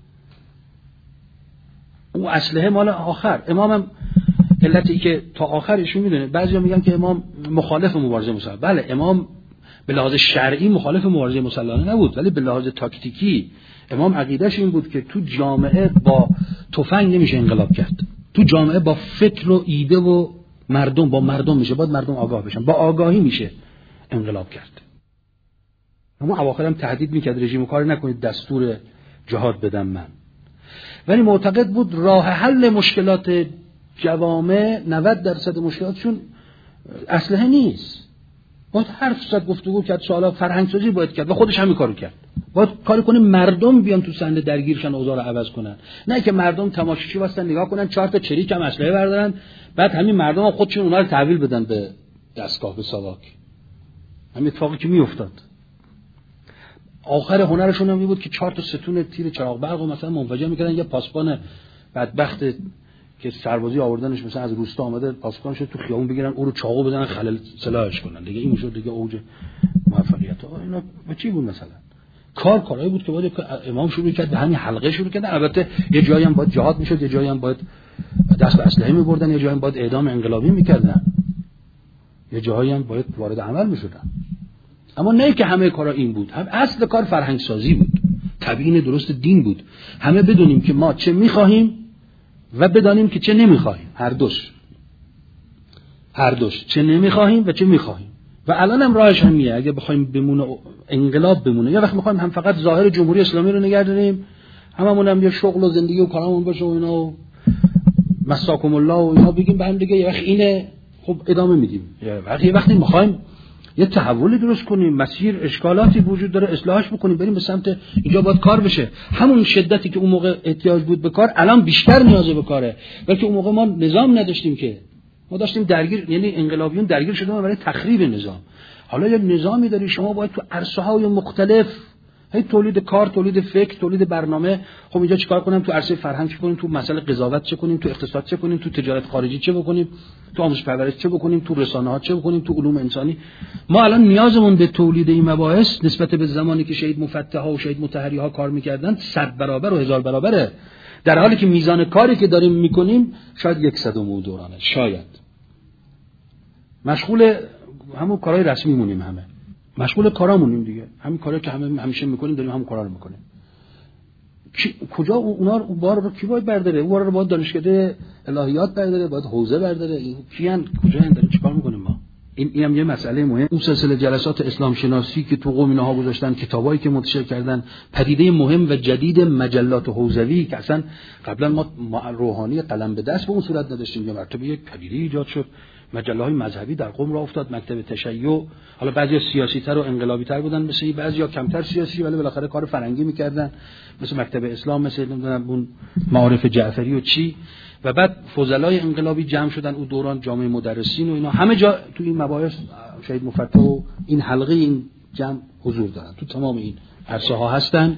S1: اون اسلحه مال آخر. امامم علتی که تا آخر ایشون میدونه، بعضیا میگن که امام مخالف مبارزه مسلحانه. بله امام به لحاظ شرعی مخالف مبارزه مسلحانه نبود، ولی به لحاظ تاکتیکی امام عقیدهش این بود که تو جامعه با تفنگ نمیشه انقلاب کرد، تو جامعه با فکر و ایده و مردم با مردم میشه، باید مردم آگاه بشن، با آگاهی میشه انقلاب کرد. اما اواخر هم تهدید میکرد رژیم کار نکنید دستور جهاد بدم من، ولی معتقد بود راه حل مشکلات جوامع نود درصد مشکلاتشون اسلحه نیست. باید حرف زد، گفتگو کرد، سوالات فرهنگ سازی باید کرد و خودش همین کارو کرد. باید کاری کنه مردم بیان تو صحنه درگیرشن، اوضاع رو عوض کنن، نه که مردم تماشاچی واسطن نگاه کنن، چهار تا چریک هم اسلحه بردارن، بعد همین مردم خودشون اونها رو تحویل بدن به دستگاه، به ساواک. همین اتفاقی که میافتاد. آخر هنرشون هم این بود که چهار تا ستون تیر چراغ برق رو مثلا منفجر میکردن. یه پاسبان بدبخت که سربازی آوردنش مثلا از روستا آمده پاسبان شد تو خیابون بگیرن او رو چاقو بزنن خلل سلاحش کنن، دیگه این میشد دیگه اوج موفقیت. اینا با چی بود مثلا؟ کار کارایی بود که باید امام شروع کرد، به همین حلقه شروع کردن. البته یه جایی هم باید جهاد میشد، یه جایی هم باید دست به اسلحه میبردن، یه جایی هم باید اعدام انقلابی میکردن، یه جایی هم باید وارد عمل میشدن. اما نه که همه کارا این بود. هم اصل کار فرهنگ سازی بود، تبیین درست دین بود. همه بدونیم که ما چه میخواهیم و بدانیم که چه نمیخواهیم، هر دوش هر دوش چه نمیخواهیم و چه میخواهیم. و الان هم راهش همیه. اگه بخوایم بمونه انقلاب بمونه، یا وقت میخوایم هم فقط ظاهر جمهوری اسلامی رو نگه داریم، هممون هم یه شغل و زندگی و کارامون باشه و اینا و مساکم الله و اینا بگیم به هم دیگه، یه وقت اینه خب ادامه میدیم. یه وقتی میخوایم یه تحولی درست کنیم، مسیر اشکالاتی وجود داره اصلاحش بکنیم، بریم به سمت اینجا باید کار بشه. همون شدتی که اون موقع احتیاج بود به کار الان بیشتر نیازه به کاره، بلکه اون موقع ما نظام نداشتیم که، ما داشتیم درگیر، یعنی انقلابیون درگیر شدن برای تخریب نظام. حالا یک نظامی داری، شما باید تو عرصه‌های مختلف هی تولید کار، تولید فکر، تولید برنامه. خب اینجا چیکار کنیم؟ تو عرصه فرهنگ چه کنیم؟ تو مسئله قضاوت چه کنیم؟ تو اقتصاد چه کنیم؟ تو تجارت خارجی چه بکنیم؟ تو آموزش پرورش چه بکنیم؟ تو رسانه‌ها چه بکنیم؟ تو علوم انسانی. ما الان نیازمون به تولید این مباحث نسبت به زمانی که شهید مفتح‌ها و شهید مطهری‌ها کار می‌کردن صد برابر و هزار برابره، در حالی که میزان کاری که داریم می‌کنیم شاید صدم اون دورانه. شاید مشغول همون کارهای رسمی مونیم، همه مشغول کارامونیم دیگه، همین کارا که همه همیشه میکنیم داریم همون کارا رو میکنیم. کجا اونا رو بار رو کی باید برداره؟ اون بار رو باید دانشکده الهیات برداره، باید حوزه برداره. کیان کجا داریم چیکار میکنیم ما؟ این اینم یه مسئله مهم. اون سلسله جلسات اسلام شناسی که تو قم اینها گذاشتن، کتابایی که منتشر کردن، پدیده مهم و جدید مجلات حوزوی که اصلا قبلا ما روحانی قلم به دست به اون صورت نداشتیم، یه مرتبه یک پدیده ایجاد شد. مجله‌های مذهبی در قم راه افتاد، مکتب تشیع، حالا بعضیا سیاسی‌تر و انقلابی‌تر بودن، مثل بعضیا کمتر سیاسی ولی بالاخره کار فرنگی می‌کردن، مثل مکتب اسلام، مثل نمی‌دونم اون معارف جعفری و چی. و بعد فضلای انقلابی جمع شدن اون دوران، جامعه مدرسین و اینا، همه جا تو این مباحث شهید مفتح و این حلقه این جمع حضور دارن، تو تمام این عرصه‌ها هستن.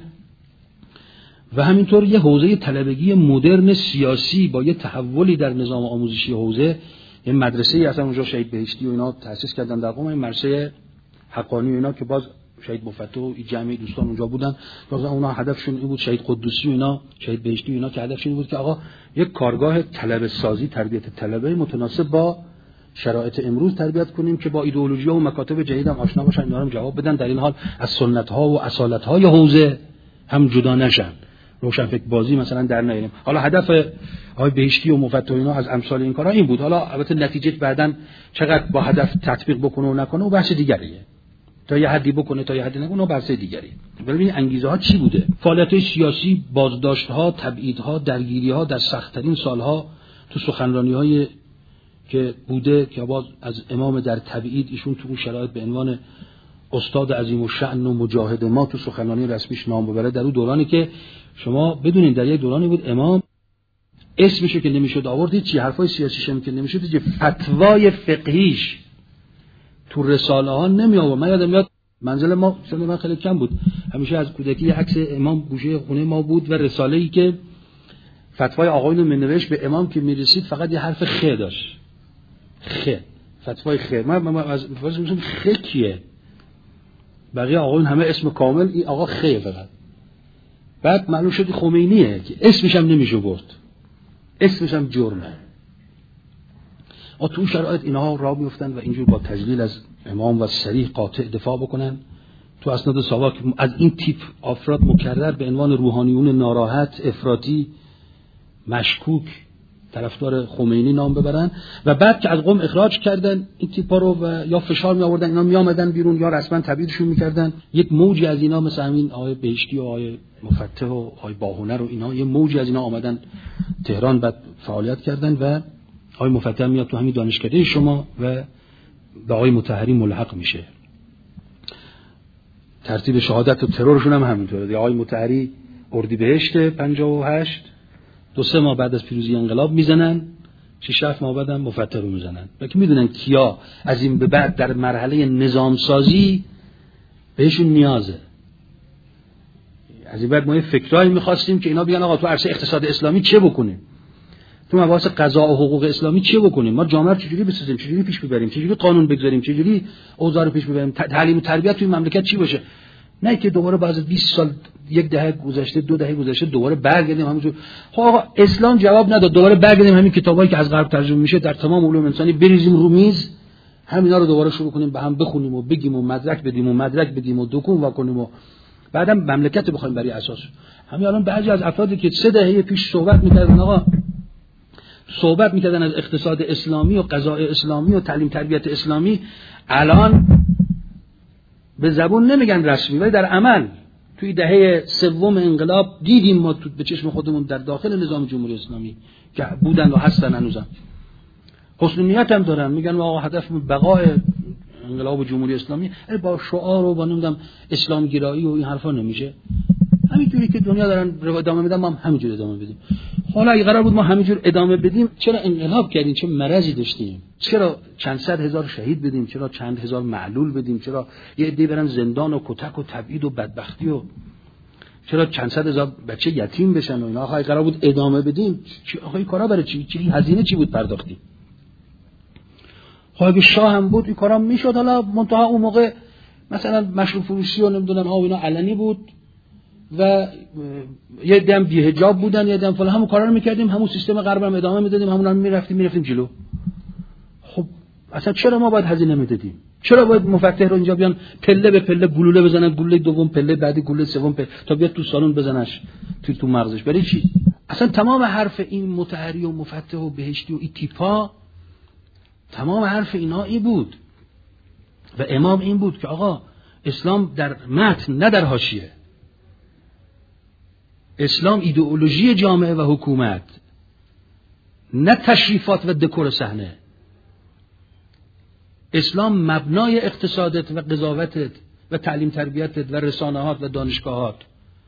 S1: و همینطور یه حوزه طلبگی مدرن سیاسی با یه تحولی در نظام آموزشی حوزه، یه مدرسه ای اصلا اونجا شهید بهشتی و اینا تأسیس کردن در قم، این مدرسه حقانی و اینا که باز شهید مفتح و جمعی دوستان اونجا بودن، باز اونا هدفشون این بود، شهید قدوسی و اینا، شهید بهشتی و اینا که هدفشون این بود که آقا یک کارگاه طلبه سازی، تربیت طلبه متناسب با شرایط امروز تربیت کنیم که با ایدئولوژی‌ها و مکاتب جدید هم آشنا باشن، اینا هم جواب بدن، در این حال از سنت‌ها و اصالت‌های حوزه هم جدا نشن، روشن فکر بازی مثلا در نیاریم. حالا هدف آقای بهشتی و مفتح اینا از امثال این کارا این بود. حالا البته نتیجه بعداً چقدر با هدف تطبیق بکنه و نکنه و بحث دیگریه، تا یه حدی بکنه تا یه حدی نکنه و بحث دیگریه. ولی این انگیزه ها چی بوده؟ فعالیت‌های سیاسی، بازداشت‌ها، تبعیدها، درگیری‌ها در سخت‌ترین سال‌ها، تو سخنرانی‌های که بوده که باز از امام در تبعید، ایشون تو اون شرایط به عنوان استاد عظیم الشأن و مجاهد ما تو سخنرانی رسمیش نام ببره، در اون دورانی که شما بدونید در یک دورانی بود امام اسمشو که نمیشد آورد، چی حرفای سیاسیش هم که نمیشد، چه فتوای فقهیش تو رساله ها نمی آورد. من یادم میاد منزل ما سن من خیلی کم بود، همیشه از کودکی عکس امام گوشه خونه ما بود و رساله ای که فتوای آقایون رو منوشت به امام که میرسید فقط یه حرف خ داشت، خ، فتوای خ. من, من از فرض می‌کنم خ کیه، بقیه آقایون همه اسم کامل، این آقا خ فقط. بعد معلوم شد خمینیه که اسمش هم نمیشه برد، اسمش هم جرمه. تو شرایط اینها راه میفتن و اینجور با تجلیل از امام و صریح قاطع دفاع بکنن. تو اسناد ساواک از این تیپ افراد مکرر به عنوان روحانیون ناراحت، افراطی، مشکوک، طرفدار خمینی نام ببرن و بعد که از قم اخراج کردن این تیپا رو و یا فشار می آوردن اینا می آمدن بیرون یا رسما تبعیدشون میکردن، یک موجی از اینا مثل همین آقای بهشتی و آقای مفتح و آقای باهنر و اینا، یه موجی از اینا آمدن تهران بعد فعالیت کردن و آقای مفتح میاد تو همین دانشکده شما و به آقای مطهری ملحق میشه. ترتیب شهادت و ترورشون هم همینطوره. آقای مطهری اردیبهشت پنجاه و هشت، دو سه ماه بعد از پیروزی انقلاب میزنن، شش هفت ماه بعد هم مفتح رو میزنن. بلکه میدونن کیا از این به بعد در مرحله نظام سازی بهشون نیازه. از این بعد ما یه فکرایی میخواستیم که اینا بیان آقا تو عرصه اقتصاد اسلامی چه بکنیم، تو مباحث قضا و حقوق اسلامی چه بکنیم، ما جامعه رو چجوری بسازیم، چجوری پیش ببریم، چجوری قانون بگذاریم، چجوری اوضاع رو پیش ببریم، تعلیم و تربیت توی مملکت چی باشه. نه که دوباره بعد از بیست سال، یک دهه گذشته، دو دهه گذشته دوباره برگردیم همونجور. خب آقا اسلام جواب نداد، دوباره برگردیم همین کتابایی که از غرب ترجمه میشه در تمام علوم انسانی بریزیم رو میز، همینا رو دوباره شروع کنیم به هم بخونیم و بگیم و مدرک بدیم و مدرک بدیم و دکون واکنیم و بعدم مملکت بخوایم برای اساس. همین الان بعضی از افرادی که سه دهه پیش صحبت میکردن آقا صحبت میکردن از اقتصاد اسلامی و قضاء اسلامی و تعلیم تربیت اسلامی، الان به زبون نمیگن رسمی ولی در عمل توی دهه سوم انقلاب دیدیم ما تو به چشم خودمون در داخل نظام جمهوری اسلامی که بودن و هستن هنوزم حسن نیت هم دارن، میگن آقا هدف بقای انقلاب جمهوری اسلامی، با شعار و با نمیدونم اسلام گرایی و این حرفا نمیشه. همینجوری که دنیا دارن ادامه میدن ما هم همینجوری ادامه بدیم. حالا اگه قرار بود ما همینجور ادامه بدیم، چرا انقلاب کردیم؟ چه مرضی داشتیم؟ چرا چند صد هزار شهید بدیم؟ چرا چند هزار معلول بدیم؟ چرا یه عده برن زندان و کتک و تبعید و بدبختی و چرا چند صد هزار بچه یتیم بشن و اینا؟ آخه قرار بود ادامه بدیم، چی آخه این کارا برای چی؟ چی هزینه چی بود پرداختیم؟ خب اگه شاه هم بود این کارا میشد. حالا منتها اون موقع مثلا مشروب فروشی و نمیدونم ها اینا علنی بود و یه دم بی‌حجاب بودن، یه دم فلان، همون کارا رو میکردیم، همون سیستم غرب هم ادامه میدادیم، همون هم میرفتیم میرفتیم جلو. خب اصلا چرا ما باید هزینه میدادیم؟ چرا باید مفتح رو اینجا بیان پله به پله گلوله بزنن، گلوله دوم پله بعدی گلوله سوم پله تا بیاد تو سالن بزنش تو تو مغزش؟ برای چی؟ اصلا تمام حرف این مطهری و مفتح و بهشتی و این تیپا، تمام حرف اینا ای بود و امام این بود که آقا اسلام در متن نه در حاشیه. اسلام ایدئولوژی جامعه و حکومت، نه تشریفات و دکور صحنه. اسلام مبنای اقتصادت و قضاوتت و تعلیم تربیتت و رسانه‌هات و دانشگاهات،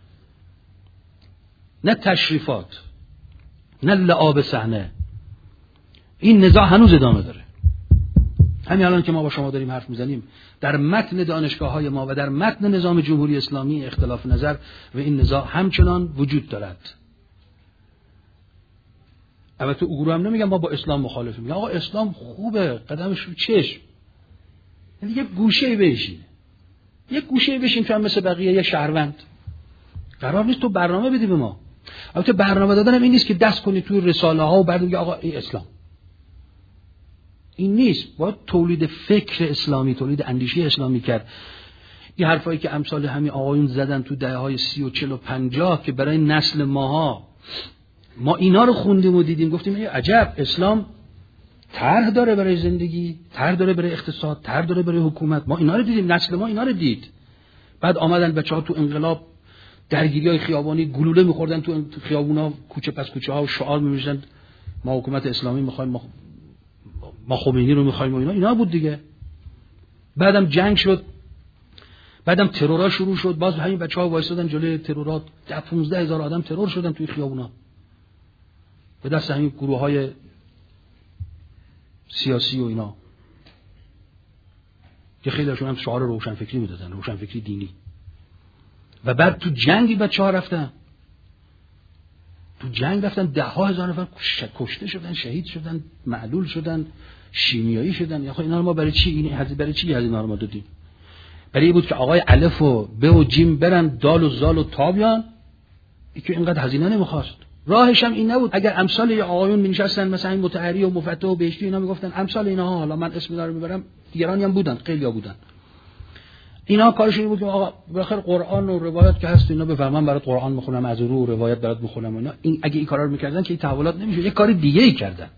S1: نه تشریفات، نه لعاب صحنه. این نزاع هنوز ادامه داره. همین الان که ما با شما داریم حرف میزنیم، در متن دانشگاه‌های ما و در متن نظام جمهوری اسلامی اختلاف نظر و این نزاع همچنان وجود دارد. البته گروه هم نمیگم ما با اسلام مخالفیم، میگن آقا اسلام خوبه، قدمش رو چشم، یعنی یک گوشه بشین، یک گوشه بشین تو هم مثل بقیه یه شهروند. قرار نیست تو برنامه بدی به ما. البته برنامه دادن هم این نیست که دست کنی توی رساله ها و بعد بگی آقا این اسلام. این نیست. باید تولید فکر اسلامی، تولید اندیشه اسلامی کرد. این حرفایی که امثال همین آقایون زدن تو دهه های سی و چل و پنجاه که برای نسل ماها، ما اینا رو خوندیم و دیدیم، گفتیم ای عجب، اسلام طرح داره برای زندگی، طرح داره برای اقتصاد، طرح داره برای حکومت. ما اینا رو دیدیم، نسل ما اینا رو دید. بعد آمدن بچه‌ها تو انقلاب درگیری‌های خیابانی گلوله می‌خوردن تو خیابونا، کوچه پس کوچه ها و شعار می‌میزدن ما حکومت اسلامی می‌خوایم، ما ما خمینی رو می‌خوایم و اینا اینا بود دیگه. بعدم جنگ شد، بعدم ترورا شروع شد، باز همین بچه‌ها وایسادن جلوی ترورات، ده پانزده هزار آدم ترور شدن توی خیابونا به دست همین گروه‌های سیاسی و اینا که خیلی هاشون هم شعار روشنفکری میدادن، روشنفکری دینی. و بعد تو جنگی بچه‌ها رفتن، تو جنگ رفتن، ده ها هزار نفر کشته شدن، شهید شدن، معلول شدن، شیمیایی شدن. یا خب اینا رو ما برای چی این برای چی از اینا رو ما دادیم؟ برای این بود که آقای الف و ب و جیم برن دال و زال و تا بیان. این که اینقدر هزینه نمیخواست. راهش هم این نبود. اگر امثال یا آقایون می‌نشستن مثلا این مطهری و مفتح و بهشتی اینا میگفتن امثال اینها، حالا من اسم اینا رو میبرم، دیگرانی هم بودن، خیلی‌ها بودن، اینا کارش این بود که آقا بخیر قرآن و روایت که هست اینا بفرمان برات قرآن میخونم، از رو روایت برات میخونم اینا. این اگه این کارا رو میکردن که این تحولات نمیشه، یه کار دیگه ای کردن.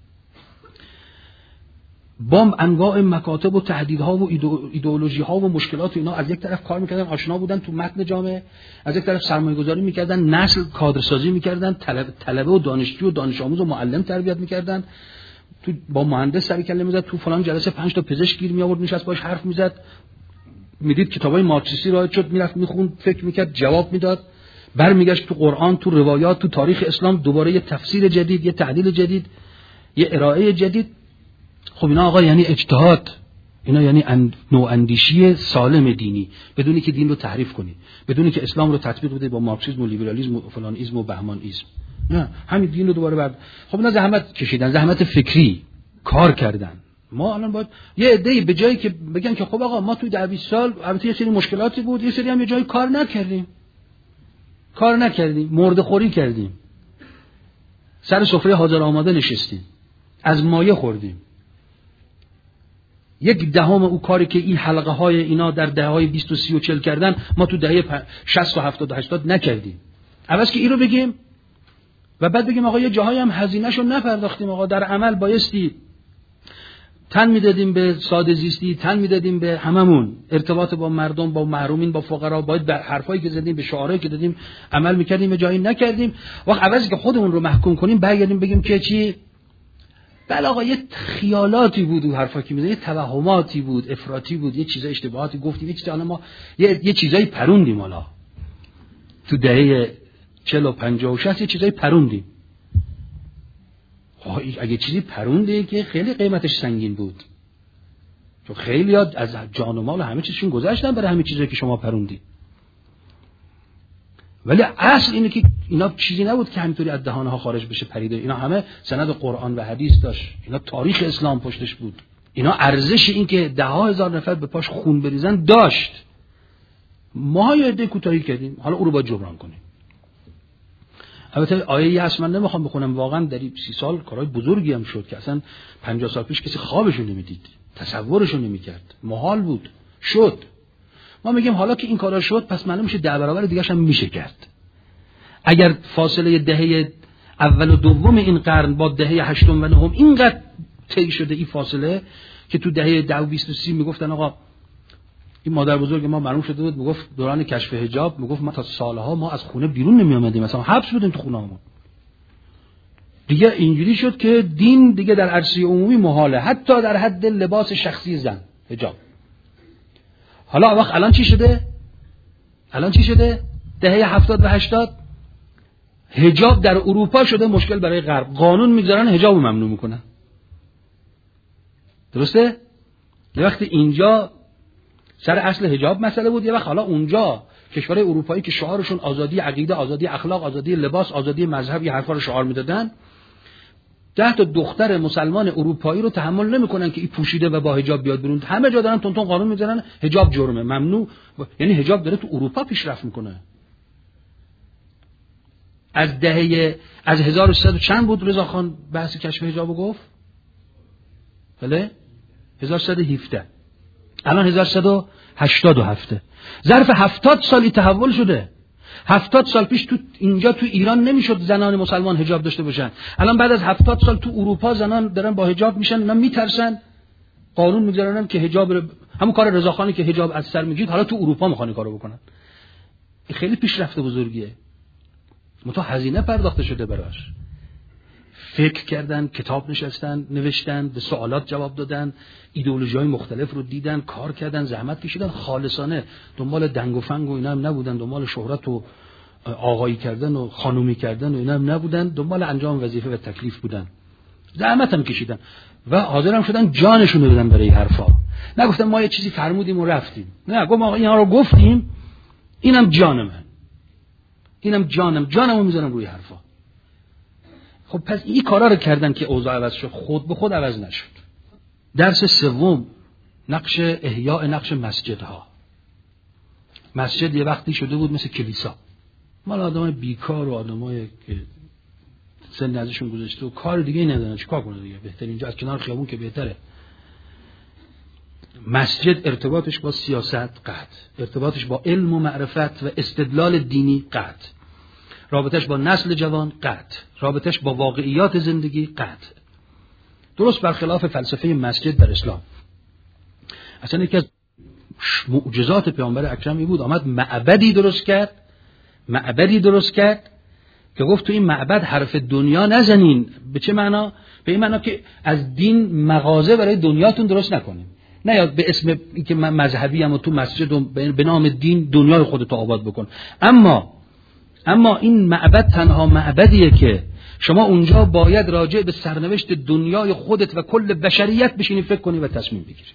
S1: با انواع مکاتب و تهدیدها و ایدئولوژی ها و مشکلات اینا از یک طرف کار میکردن، آشنا بودن تو متن جامعه، از یک طرف سرمایه گذاری میکردن، نسل کادرسازی میکردن، طلبه طلبه و دانشجو و دانش آموز و معلم تربیت میکردن. تو با مهندس سر کله میزد، تو فلان جلسه پنج تا پزشک گیر می آورد، نشست باش حرف میزد، میدید کتابای مارکسیستی راه شد، میرفت میخوند، فکر میکرد، جواب میداد، برمیگشت تو قرآن، تو روایات، تو تاریخ اسلام، دوباره یه تفسیر جدید، یه تحلیل جدید، یه ارائه جدید. خب اینا آقا یعنی اجتهاد، اینا یعنی اند... نوع اندیشی سالم دینی، بدونی که دین رو تحریف کنی، بدونی که اسلام رو تطبیق بده با مارکسیسم و لیبرالیسم و فلانیسم و بهمانیسم. نه، همین دین رو دوباره بعد خب اینا زحمت کشیدن، زحمت فکری، کار کردن، ما الان باید یه عده‌ای به جایی که بگن که خب آقا ما توی ده بیست سال البته یه سری مشکلاتی بود، یه سری هم یه جایی کار نکردیم کار نکردیم مرده‌خوری کردیم، سر سفره حاضر آماده نشستیم، از مایه خوردیم، یک دهم او کاری که این حلقه های اینا در دهه های بیست و سی و چهل کردن ما تو دهه شصت و هفتاد و هشتاد نکردیم. عوض که این رو بگیم و بعد بگیم آقا یه جاهایی هم هزینه‌شو نپرداختیم، آقا در عمل بایستی تن میدادیم به ساده زیستی، تن میدادیم به هممون، ارتباط با مردم، با محرومین، با فقرا، باید به حرفایی که زدیم، به شعارهایی که دادیم عمل میکردیم، یه جایی نکردیم. وقت عوضی که خودمون رو محکوم کنیم برگردیم بگیم که چی؟ بله آقا یه خیالاتی بود و حرفا که میزنه، یه توهماتی بود، افراطی بود، یه چیزای اشتباهاتی گفتیم، یه چیزا الان ما یه یه چیزایی پروندیم، حالا تو دهه چهل و پنجاه و شصت یه چیزایی پروندیم. اگه چیزی پرونده که خیلی قیمتش سنگین بود، چون خیلی از جان و مال همه چیزشون گذاشتن برای همه چیزایی که شما پروندی. ولی اصل اینه که اینا چیزی نبود که همینطوری از دهانها خارج بشه پریده، اینا همه سند قرآن و حدیث داشت، اینا تاریخ اسلام پشتش بود، اینا ارزش این که ده ها هزار نفر به پاش خون بریزن داشت. ما یه عده کوتاهی کردیم، حالا او رو باید جبران کنیم. البته آیه هست من نمیخوام بخونم، واقعا در سی سال کارهای بزرگی هم شد که اصلا پنجاه سال پیش کسی خوابشو نمیدید، تصورشو نمیکرد، محال بود، شد. ما میگیم حالا که این کارا شد پس معلوم میشه ده برابر دیگه هم میشه کرد. اگر فاصله دهه اول و دوم این قرن با دهه هشتم و نهم اینقدر طی شده این فاصله که تو دهه ده و بیست و سی میگفتن آقا این مادر بزرگ ما معلوم شده بود، میگفت دوران کشف حجاب، میگفت ما تا سالها ما از خونه بیرون نمی اومدیم، مثلا حبس بودیم تو خونه‌مون. دیگه اینجوری شد که دین دیگه در عرصه عمومی محاله، حتی در حد لباس شخصی زن، حجاب. حالا وقت الان چی شده؟ الان چی شده؟ دهه هفتاد و هشتاد حجاب در اروپا شده مشکل برای غرب، قانون میذارن حجاب ممنوع میکنن. درسته؟ یه وقت اینجا سر اصل حجاب مسئله بود، یه وقت حالا اونجا کشورهای اروپایی که شعارشون آزادی عقیده، آزادی اخلاق، آزادی لباس، آزادی مذهب، یه حرفا رو شعار میدادن، ده تا دختر مسلمان اروپایی رو تحمل نمیکنن که این پوشیده و با حجاب بیاد بیرون. همه جا دارن تون تون قانون میذارن حجاب جرمه، ممنوع. یعنی حجاب داره تو اروپا پیشرفت میکنه. از دهه از هزار و سیصد چند بود رضا خان بحث کشف حجابو گفت؟ بله هزار و سیصد و هفده، الان هزار و سیصد و هشتاد و هفت. ظرف هفتاد سالی تحول شده. هفتاد سال پیش تو اینجا تو ایران نمیشد زنان مسلمان حجاب داشته باشن، الان بعد از هفتاد سال تو اروپا زنان دارن با حجاب میشن، اینا میترسن، قانون میذارن که حجاب رو... همون کار رضاخانی که حجاب از سر میگید حالا تو اروپا میخوان کارو بکنن. خیلی پیشرفت بزرگیه، متو هزینه پرداخته شده براش. فکر کردن، کتاب نشستن، نوشتن، به سوالات جواب دادن، ایدئولوژی‌های مختلف رو دیدن، کار کردن، زحمت کشیدن، خالصانه دنبال دنگ و فنگ و اینا هم نبودن، دنبال شهرت و آقایی کردن و خانومی کردن و اینا هم نبودن، دنبال انجام وظیفه و تکلیف بودن، زحمت هم کشیدن و حاضر هم شدن جانشون رو بدن برای حرفا. نگفتن ما یه چیزی فرمودیم و رفتیم، نه، گفتم آقا اینا رو گفتیم، اینم جان من، اینم جانم، جانمو میذارم روی حرفا. خب پس این کارا رو کردن که اوضاع عوض شد، خود به خود عوض نشد. درس سوم، نقش احیاء نقش مسجدها. مسجد یه وقتی شده بود مثل کلیسا، مال آدمای بیکار و آدمای که سن ازشون گذشته و کار دیگه ندارن، چیکار کنه دیگه، بهتر اینجا از کنار خیابون که بهتره. مسجد ارتباطش با سیاست قطع، ارتباطش با علم و معرفت و استدلال دینی قطع، رابطش با نسل جوان قطع، رابطش با واقعیات زندگی قطع. درست برخلاف فلسفه مسجد در اسلام. اصلا یکی از معجزات پیامبر اکرمی بود، آمد معبدی درست کرد، معبدی درست کرد که گفت تو این معبد حرف دنیا نزنین. به چه معنا؟ به این معنا که از دین مغازه برای دنیاتون درست نکنین، نه یاد به اسم اینکه من مذهبی ام و تو مسجد و به نام دین دنیای خودت آباد بکن. اما اما این معبد تنها معبدیه که شما اونجا باید راجع به سرنوشت دنیای خودت و کل بشریت بشینی فکر کنی و تصمیم بگیری.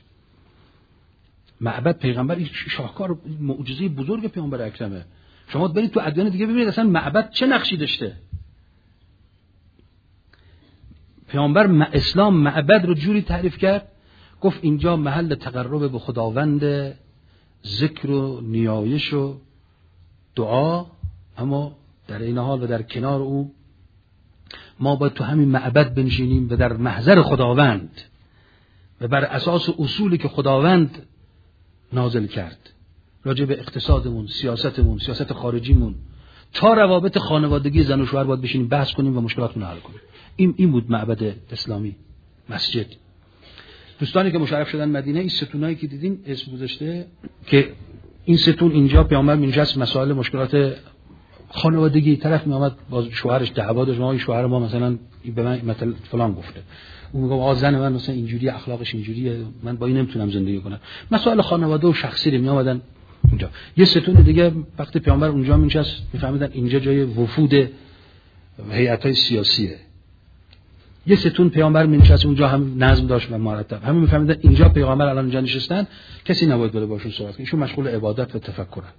S1: معبد پیغمبر شاهکار معجزه بزرگ پیامبر اکرمه. شما برید تو ادیان دیگه ببینید اصلا معبد چه نقشی داشته. پیامبر اسلام معبد رو جوری تعریف کرد گفت اینجا محل تقرب به خداوند، ذکر و نیایش و دعا، اما در این حال و در کنار او ما باید تو همین معبد بنشینیم و در محضر خداوند و بر اساس اصولی که خداوند نازل کرد راجع به اقتصادمون، سیاستمون، سیاست خارجیمون، تا روابط خانوادگی زن و شوهر باید بشینیم بحث کنیم و مشکلاتمون رو حل کنیم. این این بود معبد اسلامی، مسجد. دوستانی که مشرف شدن مدینه، این ستونایی که دیدین اسم گذاشته که این ستون اینجا پیامبر می‌نشست مسائل مشکلات خانوادگی، طرف میآمد با شوهرش دعوا داشت، ما شوهر ما مثلا به من مثلا فلان گفته، اون میگه آقا زن من مثلا اینجوری، اخلاقش اینجوریه، من با این نمیتونم زندگی کنم. مسائل خانواده و شخصی رو میآمدن اینجا. یه ستون دیگه وقتی پیامبر اونجا می‌نشست میفهمیدن اینجا جای وفود هیئت‌های سیاسیه. یه ستون پیامبر می‌نشست اونجا هم نظم داشت و مرتب. همین می‌فهمیدن اینجا پیامبر الان اینجا نشستن، کسی نباید بره باشون صحبت کنه، ایشون مشغول عبادت و تفکرن.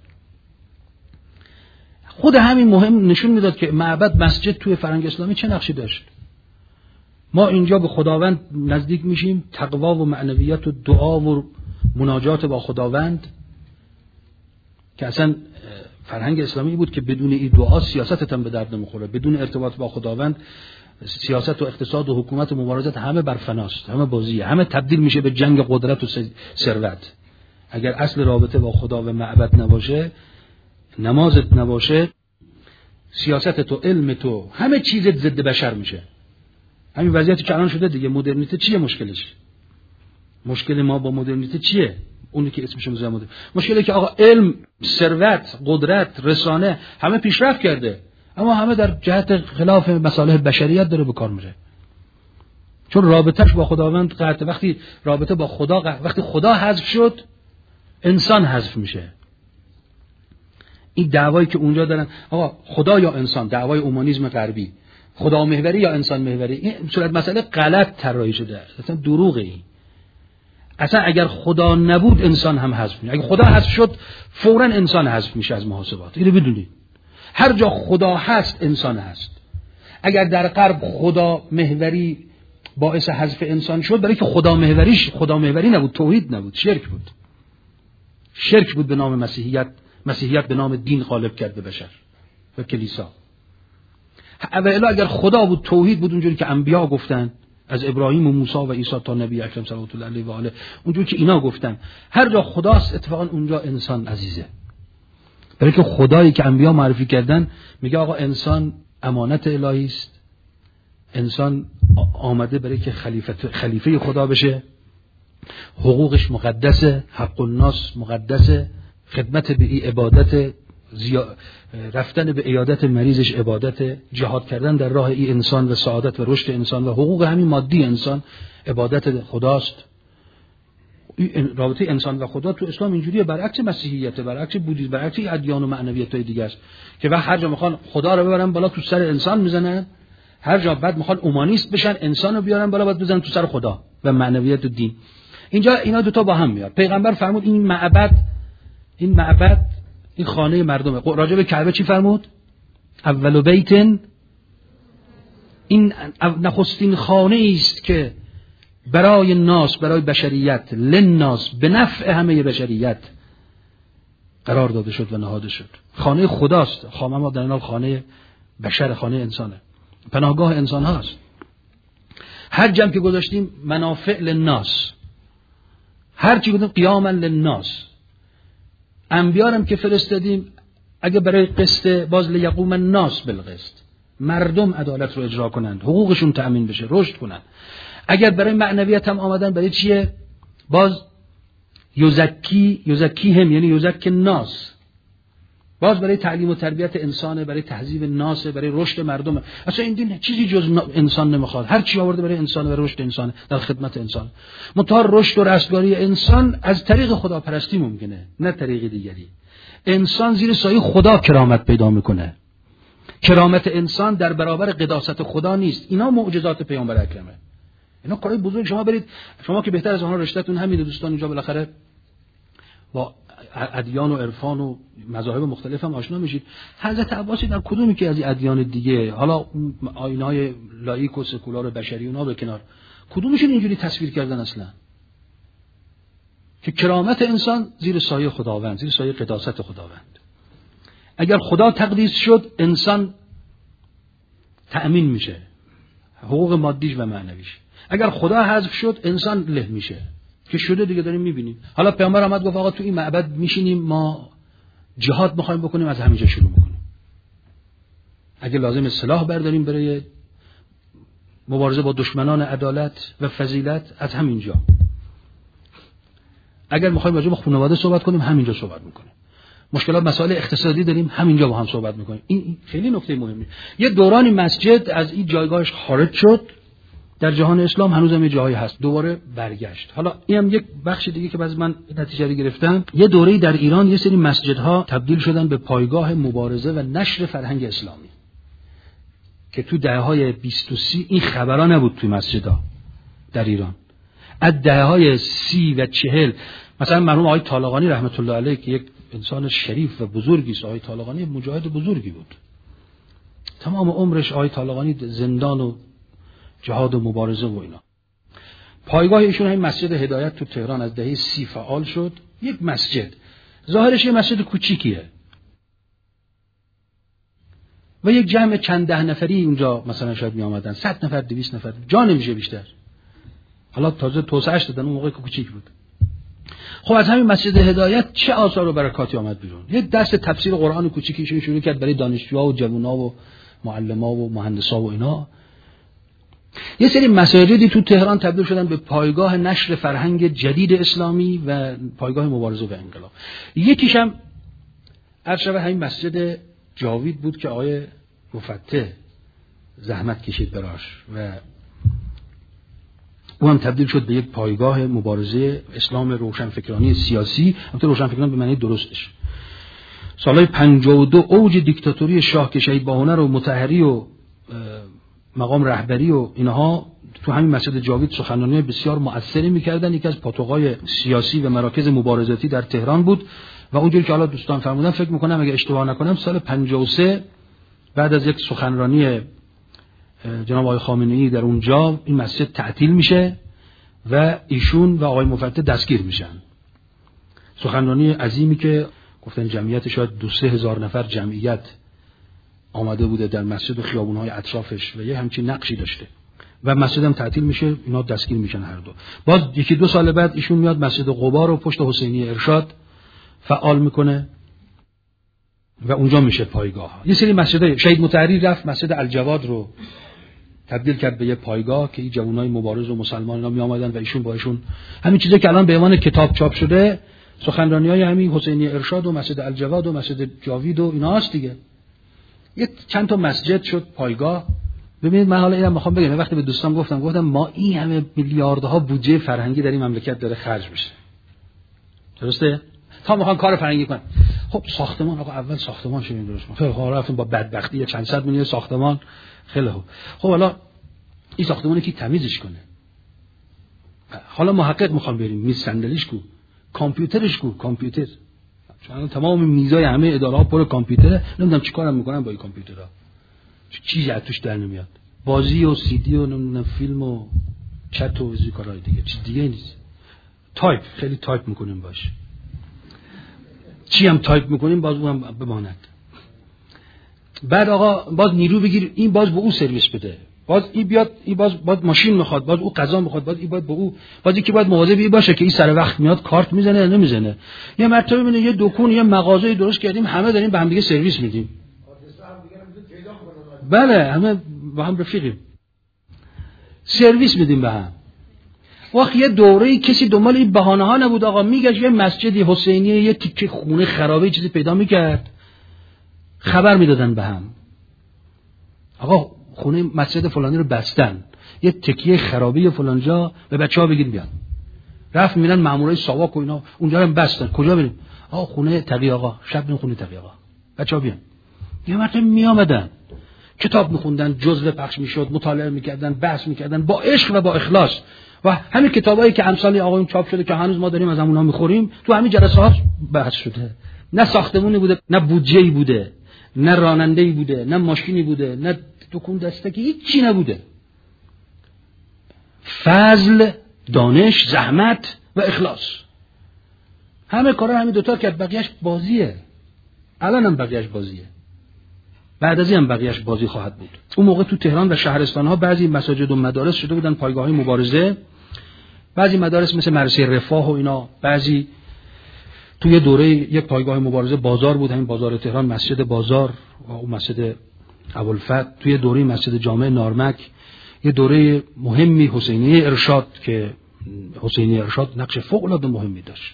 S1: خود همین مهم نشون میداد که معبد مسجد توی فرهنگ اسلامی چه نقشی داشت. ما اینجا به خداوند نزدیک میشیم، تقوا و معنویت و دعا و مناجات با خداوند، که اصلا فرهنگ اسلامی بود که بدون این دعا سیاستت هم به درد نمیخوره، بدون ارتباط با خداوند سیاست و اقتصاد و حکومت و مبارزات همه برفناست، همه بازیه، همه تبدیل میشه به جنگ قدرت و ثروت. اگر اصل رابطه با خدا و معبد نباشه، نمازت نباشه، سیاست تو، علم تو، همه چیزت ضد بشر میشه. همین وضعیتی که الان شده دیگه. مدرنیته چیه مشکلش؟ مشکل ما با مدرنیته چیه؟ اونی که اسمش میذارم مدرن. مشکلی که آقا علم، ثروت، قدرت، رسانه همه پیشرفت کرده، اما همه در جهت خلاف مصالح بشریت داره به کار میره. چون رابطهش با خداوند قطع. وقتی رابطه با خدا قطع، وقتی خدا حذف شد، انسان حذف میشه. این دعوایی که اونجا دارن آقا خدا یا انسان، دعوای اومانیسم غربی، خدا محوری یا انسان محوری، این صورت مسئله غلط طراحی شده، اصلا دروغه. این اصلا اگر خدا نبود انسان هم حذف میشه. اگر خدا حذف شد فوراً انسان حذف میشه از محاسبات. اینو بدونید، هر جا خدا هست انسان هست. اگر در غرب خدا محوری باعث حذف انسان شد، برای که خدا محوریش خدا محوری نبود، توحید نبود، شرک بود. شرک بود به نام مسیحیت، مسیحیت به نام دین غالب کرد به بشر و کلیسا. اولا اگر خدا بود، توحید بود، اونجوری که انبیا گفتن، از ابراهیم و موسی و عیسی تا نبی اکرم صلی الله علیه و آله، اونجوری که اینا گفتن، هر جا خداست اتفاقا اونجا انسان عزیزه. برای که خدایی که انبیا معرفی کردن میگه آقا انسان امانت الهی است، انسان آمده برای که خلیفه خلیفه خدا بشه، حقوقش مقدسه، حق الناس مقدسه، خدمت به این عبادت، زیا... رفتن به عیادت مریضش عبادت، جهاد کردن در راه این انسان و سعادت و رشد انسان و حقوق همین مادی انسان عبادت خداست. رابطه انسان و خدا تو اسلام اینجوریه، برعکس مسیحیت، برعکس بودیسم، برعکس ادیان و معنویت‌های دیگه است که وقت هر جا میخوان خدا رو ببرن بالا تو سر انسان میزنن، هر جا بعد میخوان اومانیست بشن انسان رو بیارن بالا بعد بزنن تو سر خدا و معنویت و دین. اینجا اینا دوتا با هم میاد. پیغمبر فرمود این معبد، این معبد، این خانه مردمه. راجع به کعبه چی فرمود؟ اول بیت، این نخستین خانه است که برای ناس، برای بشریت، للناس، به نفع همه بشریت قرار داده شد و نهاده شد. خانه خداست. خانه ما در این حال خانه بشر، خانه انسانه، پناهگاه انسان هاست. هر جمع که گذاشتیم منافع للناس، هر چی گفتیم قیاما للناس. انبیارم که فرستادیم اگه برای قسط، باز لیقوم الناس بالقسط، مردم عدالت رو اجرا کنند، حقوقشون تأمین بشه، رشد کنند. اگر برای معنویت هم آمدن، برای چیه؟ باز یزکی یزکی هم، یعنی یزک الناس، باز برای تعلیم و تربیت انسانه، برای تهذیب ناس، برای رشد مردم. اصلا این دین چیزی جز انسان نمیخواد، هر چی آورده برای انسان، برای رشد انسان، در خدمت انسان. منتها رشد و رستگاری انسان از طریق خداپرستی ممکنه، نه طریق دیگری. انسان زیر سایه خدا کرامت پیدا میکنه. کرامت انسان در برابر قداست خدا نیست. اینا معجزات پیامبر اکرمه، اینا کارهای بزرگ. شما برید، شما که بهتر از آنها رشته‌تون همین، دوستان اینجا بالاخره با ادیان و عرفان و مذاهب مختلف هم آشنا میشید. حضرت عباسی در کدومی که از این ادیان دیگه، حالا آیین‌های لاییک و سکولار و بشری اونها به کنار، کدومشون اینجوری تصویر کردن اصلا؟ که کرامت انسان زیر سایه خداوند، زیر سایه قداست خداوند. اگر خدا تقدیس شد انسان تأمین میشه، حقوق مادیش و معنویش. اگر خدا حذف شد انسان له میشه، که شده دیگه داریم میبینیم. حالا پیامبر آمد گفت آقا تو این معبد میشینیم ما جهاد میخوایم بکنیم، از همینجا شروع میکنیم. اگه لازم سلاح برداریم برای مبارزه با دشمنان عدالت و فضیلت، از همینجا. اگر میخوایم راجع به خانواده صحبت کنیم همینجا صحبت میکنیم. مشکلات مسائل اقتصادی داریم همینجا با هم صحبت میکنیم. این خیلی نکته مهمه. یه دورانی مسجد از این جایگاهش خارج شد در جهان اسلام، هنوزم یه جایی هست، دوباره برگشت. حالا اینم یک بخش دیگه که بعضی من نتیجه رو گرفتم. یه دوره‌ای در ایران یه سری مسجدها تبدیل شدن به پایگاه مبارزه و نشر فرهنگ اسلامی، که تو دهه‌های بیست و سی این خبرها نبود توی مسجدها در ایران. از دهه‌های سی و چهل مثلا مرحوم آقای طالقانی رحمت الله علیه که یک انسان شریف و بزرگی است، آقای طالقانی مجاهد بزرگی بود، تمام عمرش آقای طالقانی زندان و جهاد و مبارزه و اینا. پایگاه ایشون همین مسجد هدایت تو تهران از دهه سی فعال شد. یک مسجد ظاهرش یه مسجد کوچیکیه و یک جمع چند ده نفری اونجا مثلا شاید می آمدن، صد نفر دویست نفر، جا نمیشه بیشتر. حالا تازه توسعهش دادن، اون موقع کوچیک بود. خب از همین مسجد هدایت چه آثار و برکاتی آمد بیرون. یه درس تفسیر قرآن کوچیکیشون شروع کرد برای دانشجوها و جوونا و معلما و مهندسا و اینا. یه سری مساجدی تو تهران تبدیل شدن به پایگاه نشر فرهنگ جدید اسلامی و پایگاه مبارزه و انقلاب. یکیش هم ارشد همین مسجد جاوید بود که آقای مفتح زحمت کشید براش و اون هم تبدیل شد به یک پایگاه مبارزه اسلام روشنفکرانی سیاسی، البته روشنفکران به معنی درستش. سالهای پنجاه و دو اوج دیکتاتوری شاه که شهید باهنر و مطهری و مقام رهبری و اینها تو همین مسجد جاوید سخنرانی بسیار مؤثری می‌کردن. یکی از پاتوق‌های سیاسی و مراکز مبارزاتی در تهران بود و اونجوری که حالا دوستان فرمودن فکر می‌کنم اگه اشتباه نکنم سال پنجاه و سه بعد از یک سخنرانی جناب آقای خامنه‌ای در اونجا این مسجد تعطیل میشه و ایشون و آقای مفتح دستگیر میشن. سخنرانی عظیمی که گفتن جمعیت شاید دو سه هزار نفر جمعیت آمده بوده در مسجد و خیابون‌های اطرافش و یه همچین نقشی داشته و مسجد هم تعطیل میشه، اینا دستگیر میشن هر دو. باز یکی دو سال بعد ایشون میاد مسجد قبا رو پشت حسینی ارشاد فعال میکنه و اونجا میشه پایگاه. یه سری مسجد شهید مطهری رفت مسجد الجواد رو تبدیل کرد به یه پایگاه که این جوانای مبارز و مسلمان اینا می آمدن و ایشون با ایشون همین چیزی که الان به عنوان کتاب چاپ شده، سخنرانی‌های همین حسینی ارشاد و مسجد الجواد و مسجد جاوید و ایناست دیگه. یه چند تا مسجد شد پایگاه. ببینید من حالا اینم میخوام بگم، وقتی به دوستان گفتم گفتم ما این همه میلیاردها بودجه فرهنگی در این مملکت داره خرج میشه، درسته؟ تا میخوان کار فرهنگی کنن. خب ساختمان، آقا اول ساختمان شو درست کن. خیلی خوب رفتیم با بدبختی چند صد میلیون ساختمان. خیلی خوب. خب حالا این ساختمانی که تمیزش کنه. حالا محقق میخوام بریم، میز صندلیش کو، کامپیوترش کو، کامپیوتر. چون تمام میزای همه اداره‌ها پر کامپیوتره، نمیدونم چیکارم میکنن با این کامپیوترها. چیزی از توش در نمیاد. بازی و سی دی و نمیدونم فیلم و چت و چیز کارهای دیگه، چیز دیگه نیست. تایپ، خیلی تایپ میکنیم باش. چی هم تایپ میکنیم باز اونم بماند. بعد آقا باز نیرو بگیر، این باز به او سرویس بده، باز این بیاد، این باز باز ماشین میخواد، باز او غذا میخواد، باز این باید به او، باز یکی باید مواظب باشه که این سر وقت میاد کارت میزنه یا نمیزنه. یه مرتبه میبینه یه دکون یه مغازه درست کردیم همه داریم به هم دیگه سرویس میدیم. بله همه با هم رفیقیم، سرویس میدیم به هم. وقت یه دوره‌ای کسی دنبال این بهانه‌ها نبود، آقا میگشت یه مسجدی حسینی یه تیکه خونه خرابه چیزی پیدا میکرد، خبر میدادن به هم، آقا خونه مسجد فلانی رو بستن، یه تکیه خرابه فلانجا به بچه‌ها بگید بیان. رفت میرن مامورای ساواک و اینا اونجا رو بستن. کجا بریم؟ آقا خونه تقی آقا، شب بریم خونه تقی آقا، بچه‌ها بیان. یه مرتبه می اومدن کتاب میخوندن، جزوه پخش میشد، مطالعه میکردن، بحث میکردن با عشق و با اخلاص. و همین کتابایی که امثال آقایون چاپ شده که هنوز ما داریم از همونها میخوریم، تو همین جلسات بحث شده. نه ساختمونی بوده، نه بودجه‌ای بوده، نه راننده‌ای بوده، نه ماشینی بوده، نه دکون دستکی، هیچی نبوده. فضل، دانش، زحمت و اخلاص. همه کارا همین دوتا کرد، بقیه‌اش بازیه. الان هم بقیه‌اش بازیه، بعد از این هم بقیه‌اش بازی خواهد بود. اون موقع تو تهران و شهرستان‌ها بعضی مساجد و مدارس شده بودن پایگاه‌های مبارزه، بعضی مدارس مثل مدرسه رفاه و اینا، بعضی توی دوره یک پایگاه مبارزه بازار بود، همین بازار تهران، مسجد بازار و اون مسجد ابوالفتح، توی دوره مسجد جامع نارمک، یه دوره مهمی حسینیه ارشاد که حسینیه ارشاد نقش فوق‌العاده مهمی داشت،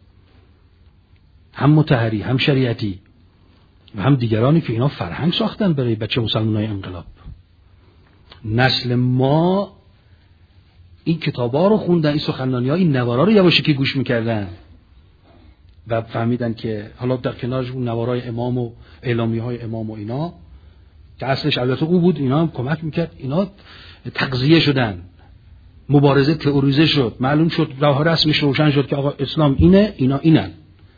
S1: هم مطهری هم شریعتی و هم دیگرانی که اینا فرهنگ ساختن برای بچه مسلمانای انقلاب. نسل ما این کتابا رو خوندن، این سخنرانی‌ها، این نوارا رو یواشکی گوش می‌کردن و فهمیدن که حالا در کنارش اون نوارای امام و اعلامیه‌های امام و اینا که اصلش البته او بود، اینا هم کمک میکرد، اینا تغذیه شدن، مبارزه تئوریزه شد، معلوم شد، راه رسمش روشن شد که آقا اسلام اینه، اینا اینن،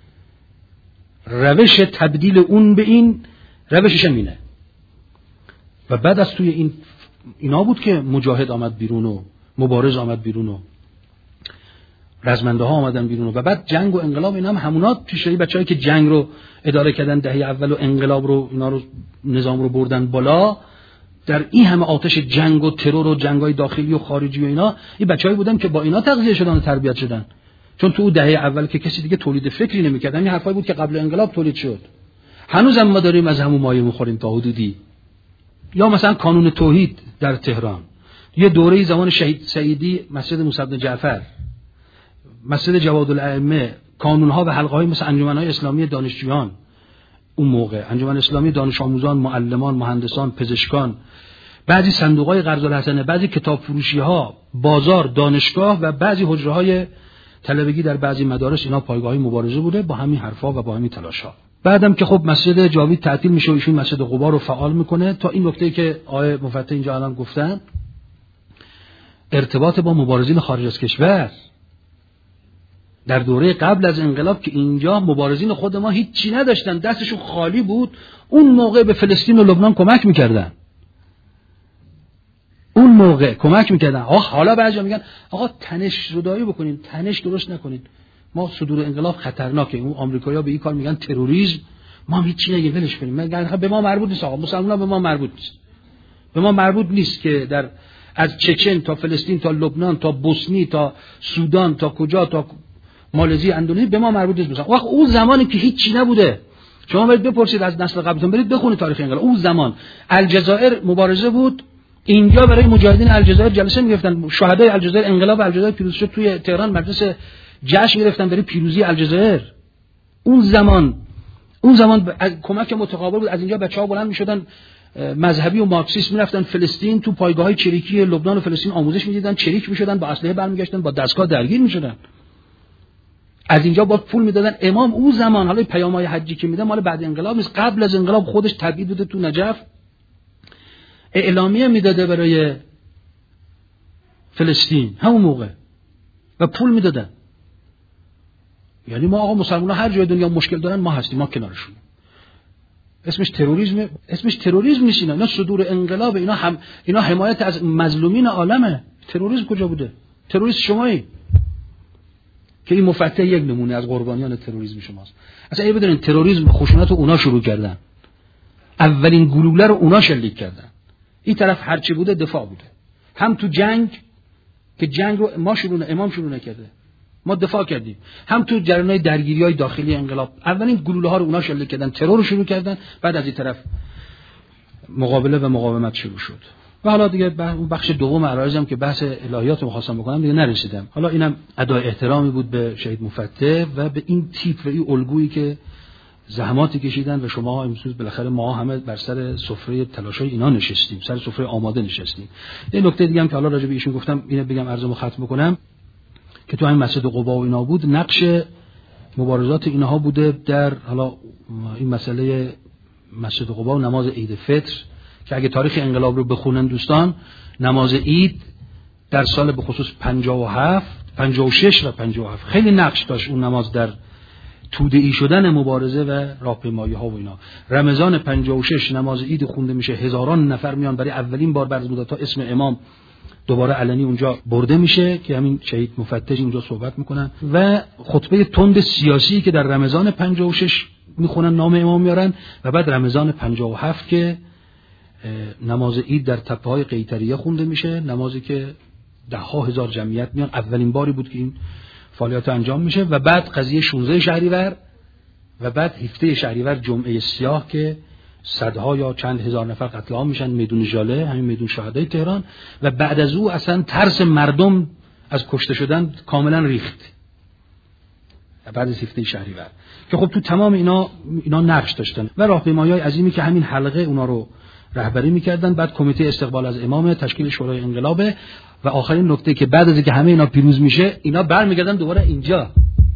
S1: روش تبدیل اون به این روشش هم اینه. و بعد از توی این اینا بود که مجاهد آمد بیرون و مبارز آمد بیرون و رزمنده ها آمدن بیرون و بعد جنگ و انقلاب، اینا هم همونا پیشروی بچه‌ای که جنگ رو اداره کردن دهه اول و انقلاب رو اینا رو نظام رو بردن بالا، در این همه آتش جنگ و ترور و جنگ‌های داخلی و خارجی و اینا، این بچه‌ای بودن که با اینا تغذیه شدن و تربیت شدن. چون تو دهه اول که کسی دیگه تولید فکری نمی‌کرد، این حرفایی بود که قبل انقلاب تولید شد. هنوز هم ما داریم از همون مایه می‌خوریم تا حدودی. یا مثلا قانون توحید در تهران، یه دوره زمان شهید سعیدی، مسجد موسی بن جعفر، مسجد جواد الائمه، کانون‌ها و حلقه‌های مثل انجمن‌های اسلامی دانشجویان اون موقع، انجمن اسلامی دانش آموزان، معلمان، مهندسان، پزشکان، بعضی صندوق‌های قرض الحسنه، بعضی کتاب فروشی‌ها، بازار، دانشگاه و بعضی حجره‌های طلبگی در بعضی مدارس، اینا پایگاه‌های مبارزه بوده با همین حرفا و با همین تلاش‌ها. بعدم که خب مسجد جاوید تعطیل میشه و ایشون مسجد قبا رو فعال میکنه تا این نکته که آقای مفتح اینجا الان گفتن، ارتباط با مبارزین خارج از کشور. در دوره قبل از انقلاب که اینجا مبارزین خود ما هیچی نداشتن، دستشون خالی بود، اون موقع به فلسطین و لبنان کمک میکردن. اون موقع کمک میکردن. آقا حالا بعضیا میگن آقا تنش زدایی بکنین، تنش درست نکنین، ما صدور انقلاب خطرناکه، اون آمریکایی‌ها به این کار میگن تروریسم، ما هیچی نگیم ولش کنیم. میگن به ما مربوط نیست، آقا مسلمان‌ها به ما مربوط نیست. به ما مربوط نیست که در از چچن تا فلسطین تا لبنان تا بوسنی تا سودان تا کجا تا مالزی اندونزی به ما مربوط نیست. وقت اون زمانی که هیچی نبوده، شما برید بپرسید از نسل قبلتون، برید بخونید تاریخ انقلاب. اون زمان الجزایر مبارزه بود، اینجا برای مجاهدین الجزایر جلسه می‌گرفتن، شهدای الجزایر، انقلاب الجزایر پیروز شد، توی تهران مجلس جشن گرفتن برای پیروزی الجزایر. اون زمان اون زمان کمک متقابل بود. از اینجا بچه‌ها بلند می‌شدن مذهبی و مارکسیست می‌رفتن فلسطین، تو پایگاه‌های چریکی لبنان و فلسطین آموزش می‌دیدن، چریک می‌شدن، با اسلحه برمیگشتن، با دستگاه درگیر می‌شدن. از اینجا با پول میدادن. امام اون زمان، حالا پیام‌های حجی که میدن مال بعد انقلاب نیست، قبل از انقلاب خودش تبعید بوده، تو نجف اعلامیه میداده برای فلسطین همون موقع و پول میدادن. یعنی ما آقا مسلمان‌ها هر جای دنیا مشکل دارن ما هستیم، ما کنارشون. اسمش تروریسم، اسمش تروریسم نیست. اینا صدور انقلاب، اینا هم اینا حمایت از مظلومین عالمه. تروریسم کجا بوده؟ تروریست شمایی که این مفتح یک نمونه از قربانیان تروریسم شماست. اصلا اگه بدونین تروریسم خشونت رو اونا شروع کردن، اولین گلوله رو اونا شلیک کردن. این طرف هرچی بوده دفاع بوده، هم تو جنگ که جنگ رو ما شروع امام شروع نکرده، ما دفاع کردیم، هم تو جریان‌های درگیری‌های داخلی انقلاب اولین گلوله ها رو اونا شلیک کردن، ترور رو شروع کردن، بعد از این طرف مقابله و مقاومت شروع شد. و حالا دیگه اون بخش دوم عرایزم که بحث الهیات رو می‌خواستم بکنم دیگه نرسیدم. حالا اینم ادای احترامی بود به شهید مفتح و به این تیپ و این الگویی که زحماتی کشیدن و شما امروز بالاخره ما همه بر سر سفره تلاشای اینا نشستیم، سر سفره آماده نشستیم. یه نکته دیگه هم که حالا راجع به ایشون گفتم اینو بگم، عرضمو ختم بکنم، که تو همین مسجد قبا و اینا بود، نقش مبارزات اینها بوده در حالا این مسئله مسجد قبا و نماز عید فطر، که اگه تاریخ انقلاب رو بخونن دوستان، نماز عید در سال به خصوص پنجاه و هفت، پنجاه و شش و پنجاه و هفت خیلی نقش داشت اون نماز در توده‌ای شدن مبارزه و راهپیمایی‌ها و اینا. رمضان پنجاه و شش نماز عید خونده میشه، هزاران نفر میان برای اولین بار بعد از مدت تا اسم امام دوباره علنی اونجا برده میشه که همین شهید مفتش اونجا صحبت میکنن و خطبه تند سیاسی که در رمضان پنجاه و شش میخونن، نام امام میارن، و بعد رمضان پنجاه و هفت که نماز عید در تپه های قیطریه خونده میشه، نمازی که ده ها هزار جمعیت میان، اولین باری بود که این فعالیت انجام میشه. و بعد قضیه شانزده شهریور و بعد هفده شهریور جمعه سیاه که صدها یا چند هزار نفر قتل عام میشن میدون ژاله، همین میدون شهدای تهران. و بعد از او اصلا ترس مردم از کشته شدن کاملا ریخت بعد از هفده شهریور، که خب تو تمام اینا اینا نقش داشتن و راهپیمایی‌های عظیمی که همین حلقه اونا رو رهبری میکردن. بعد کمیته استقبال از امام، تشکیل شورای انقلاب، و آخرین نکته که بعد از اینکه همه اینا پیروز میشه اینا برمیگردن دوباره اینجا.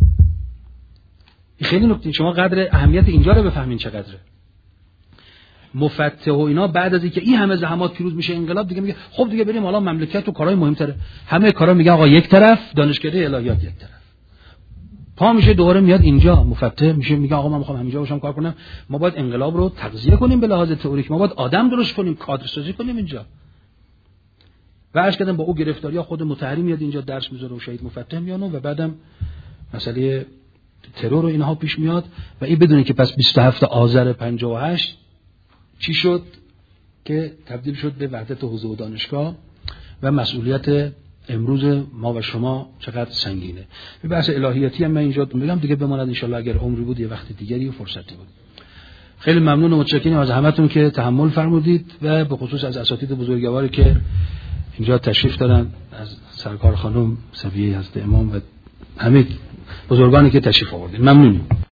S1: خیلی نکته، شما قدر اهمیت اینجا رو بفهمین چقدره. مفتح و اینا بعد از اینکه این همه زحمات پیروز میشه انقلاب، دیگه میگه خب دیگه بریم حالا مملکت و کارهای مهمتره، همه کارا میگه آقا یک طرف، دانشکده الهیات یک طرف. پا میشه دوباره میاد اینجا، مفتح میشه میگه آقا من میخوام همینجا باشم کار کنم، ما باید انقلاب رو تغذیه کنیم به لحاظ تئوریک، ما باید آدم درست کنیم، کادر سازی کنیم اینجا. و عرض کردم با او گرفتاری ها خود مطهری میاد اینجا درس میذاره و شهید مفتح میانو، و بعدم مسئله ترور و اینها پیش میاد. و این بدونید که پس بیست و هفتم آذر پنجاه و هشت چی شد که تبدیل شد به وحدت حوزه و دانشگاه و مسئولیت امروز ما و شما چقدر سنگینه. به بحث الهیاتی هم من اینجا بگم دیگه بماند، ان شاء الله اگر عمری بود یه وقت دیگری و فرصتی بود. خیلی ممنون و متشکرم از همتون که تحمل فرمودید و به خصوص از اساتید بزرگواری که اینجا تشریف دارن، از سرکار خانم سویه حضرت امام و همه بزرگانی که تشریف آوردید. ممنونیم.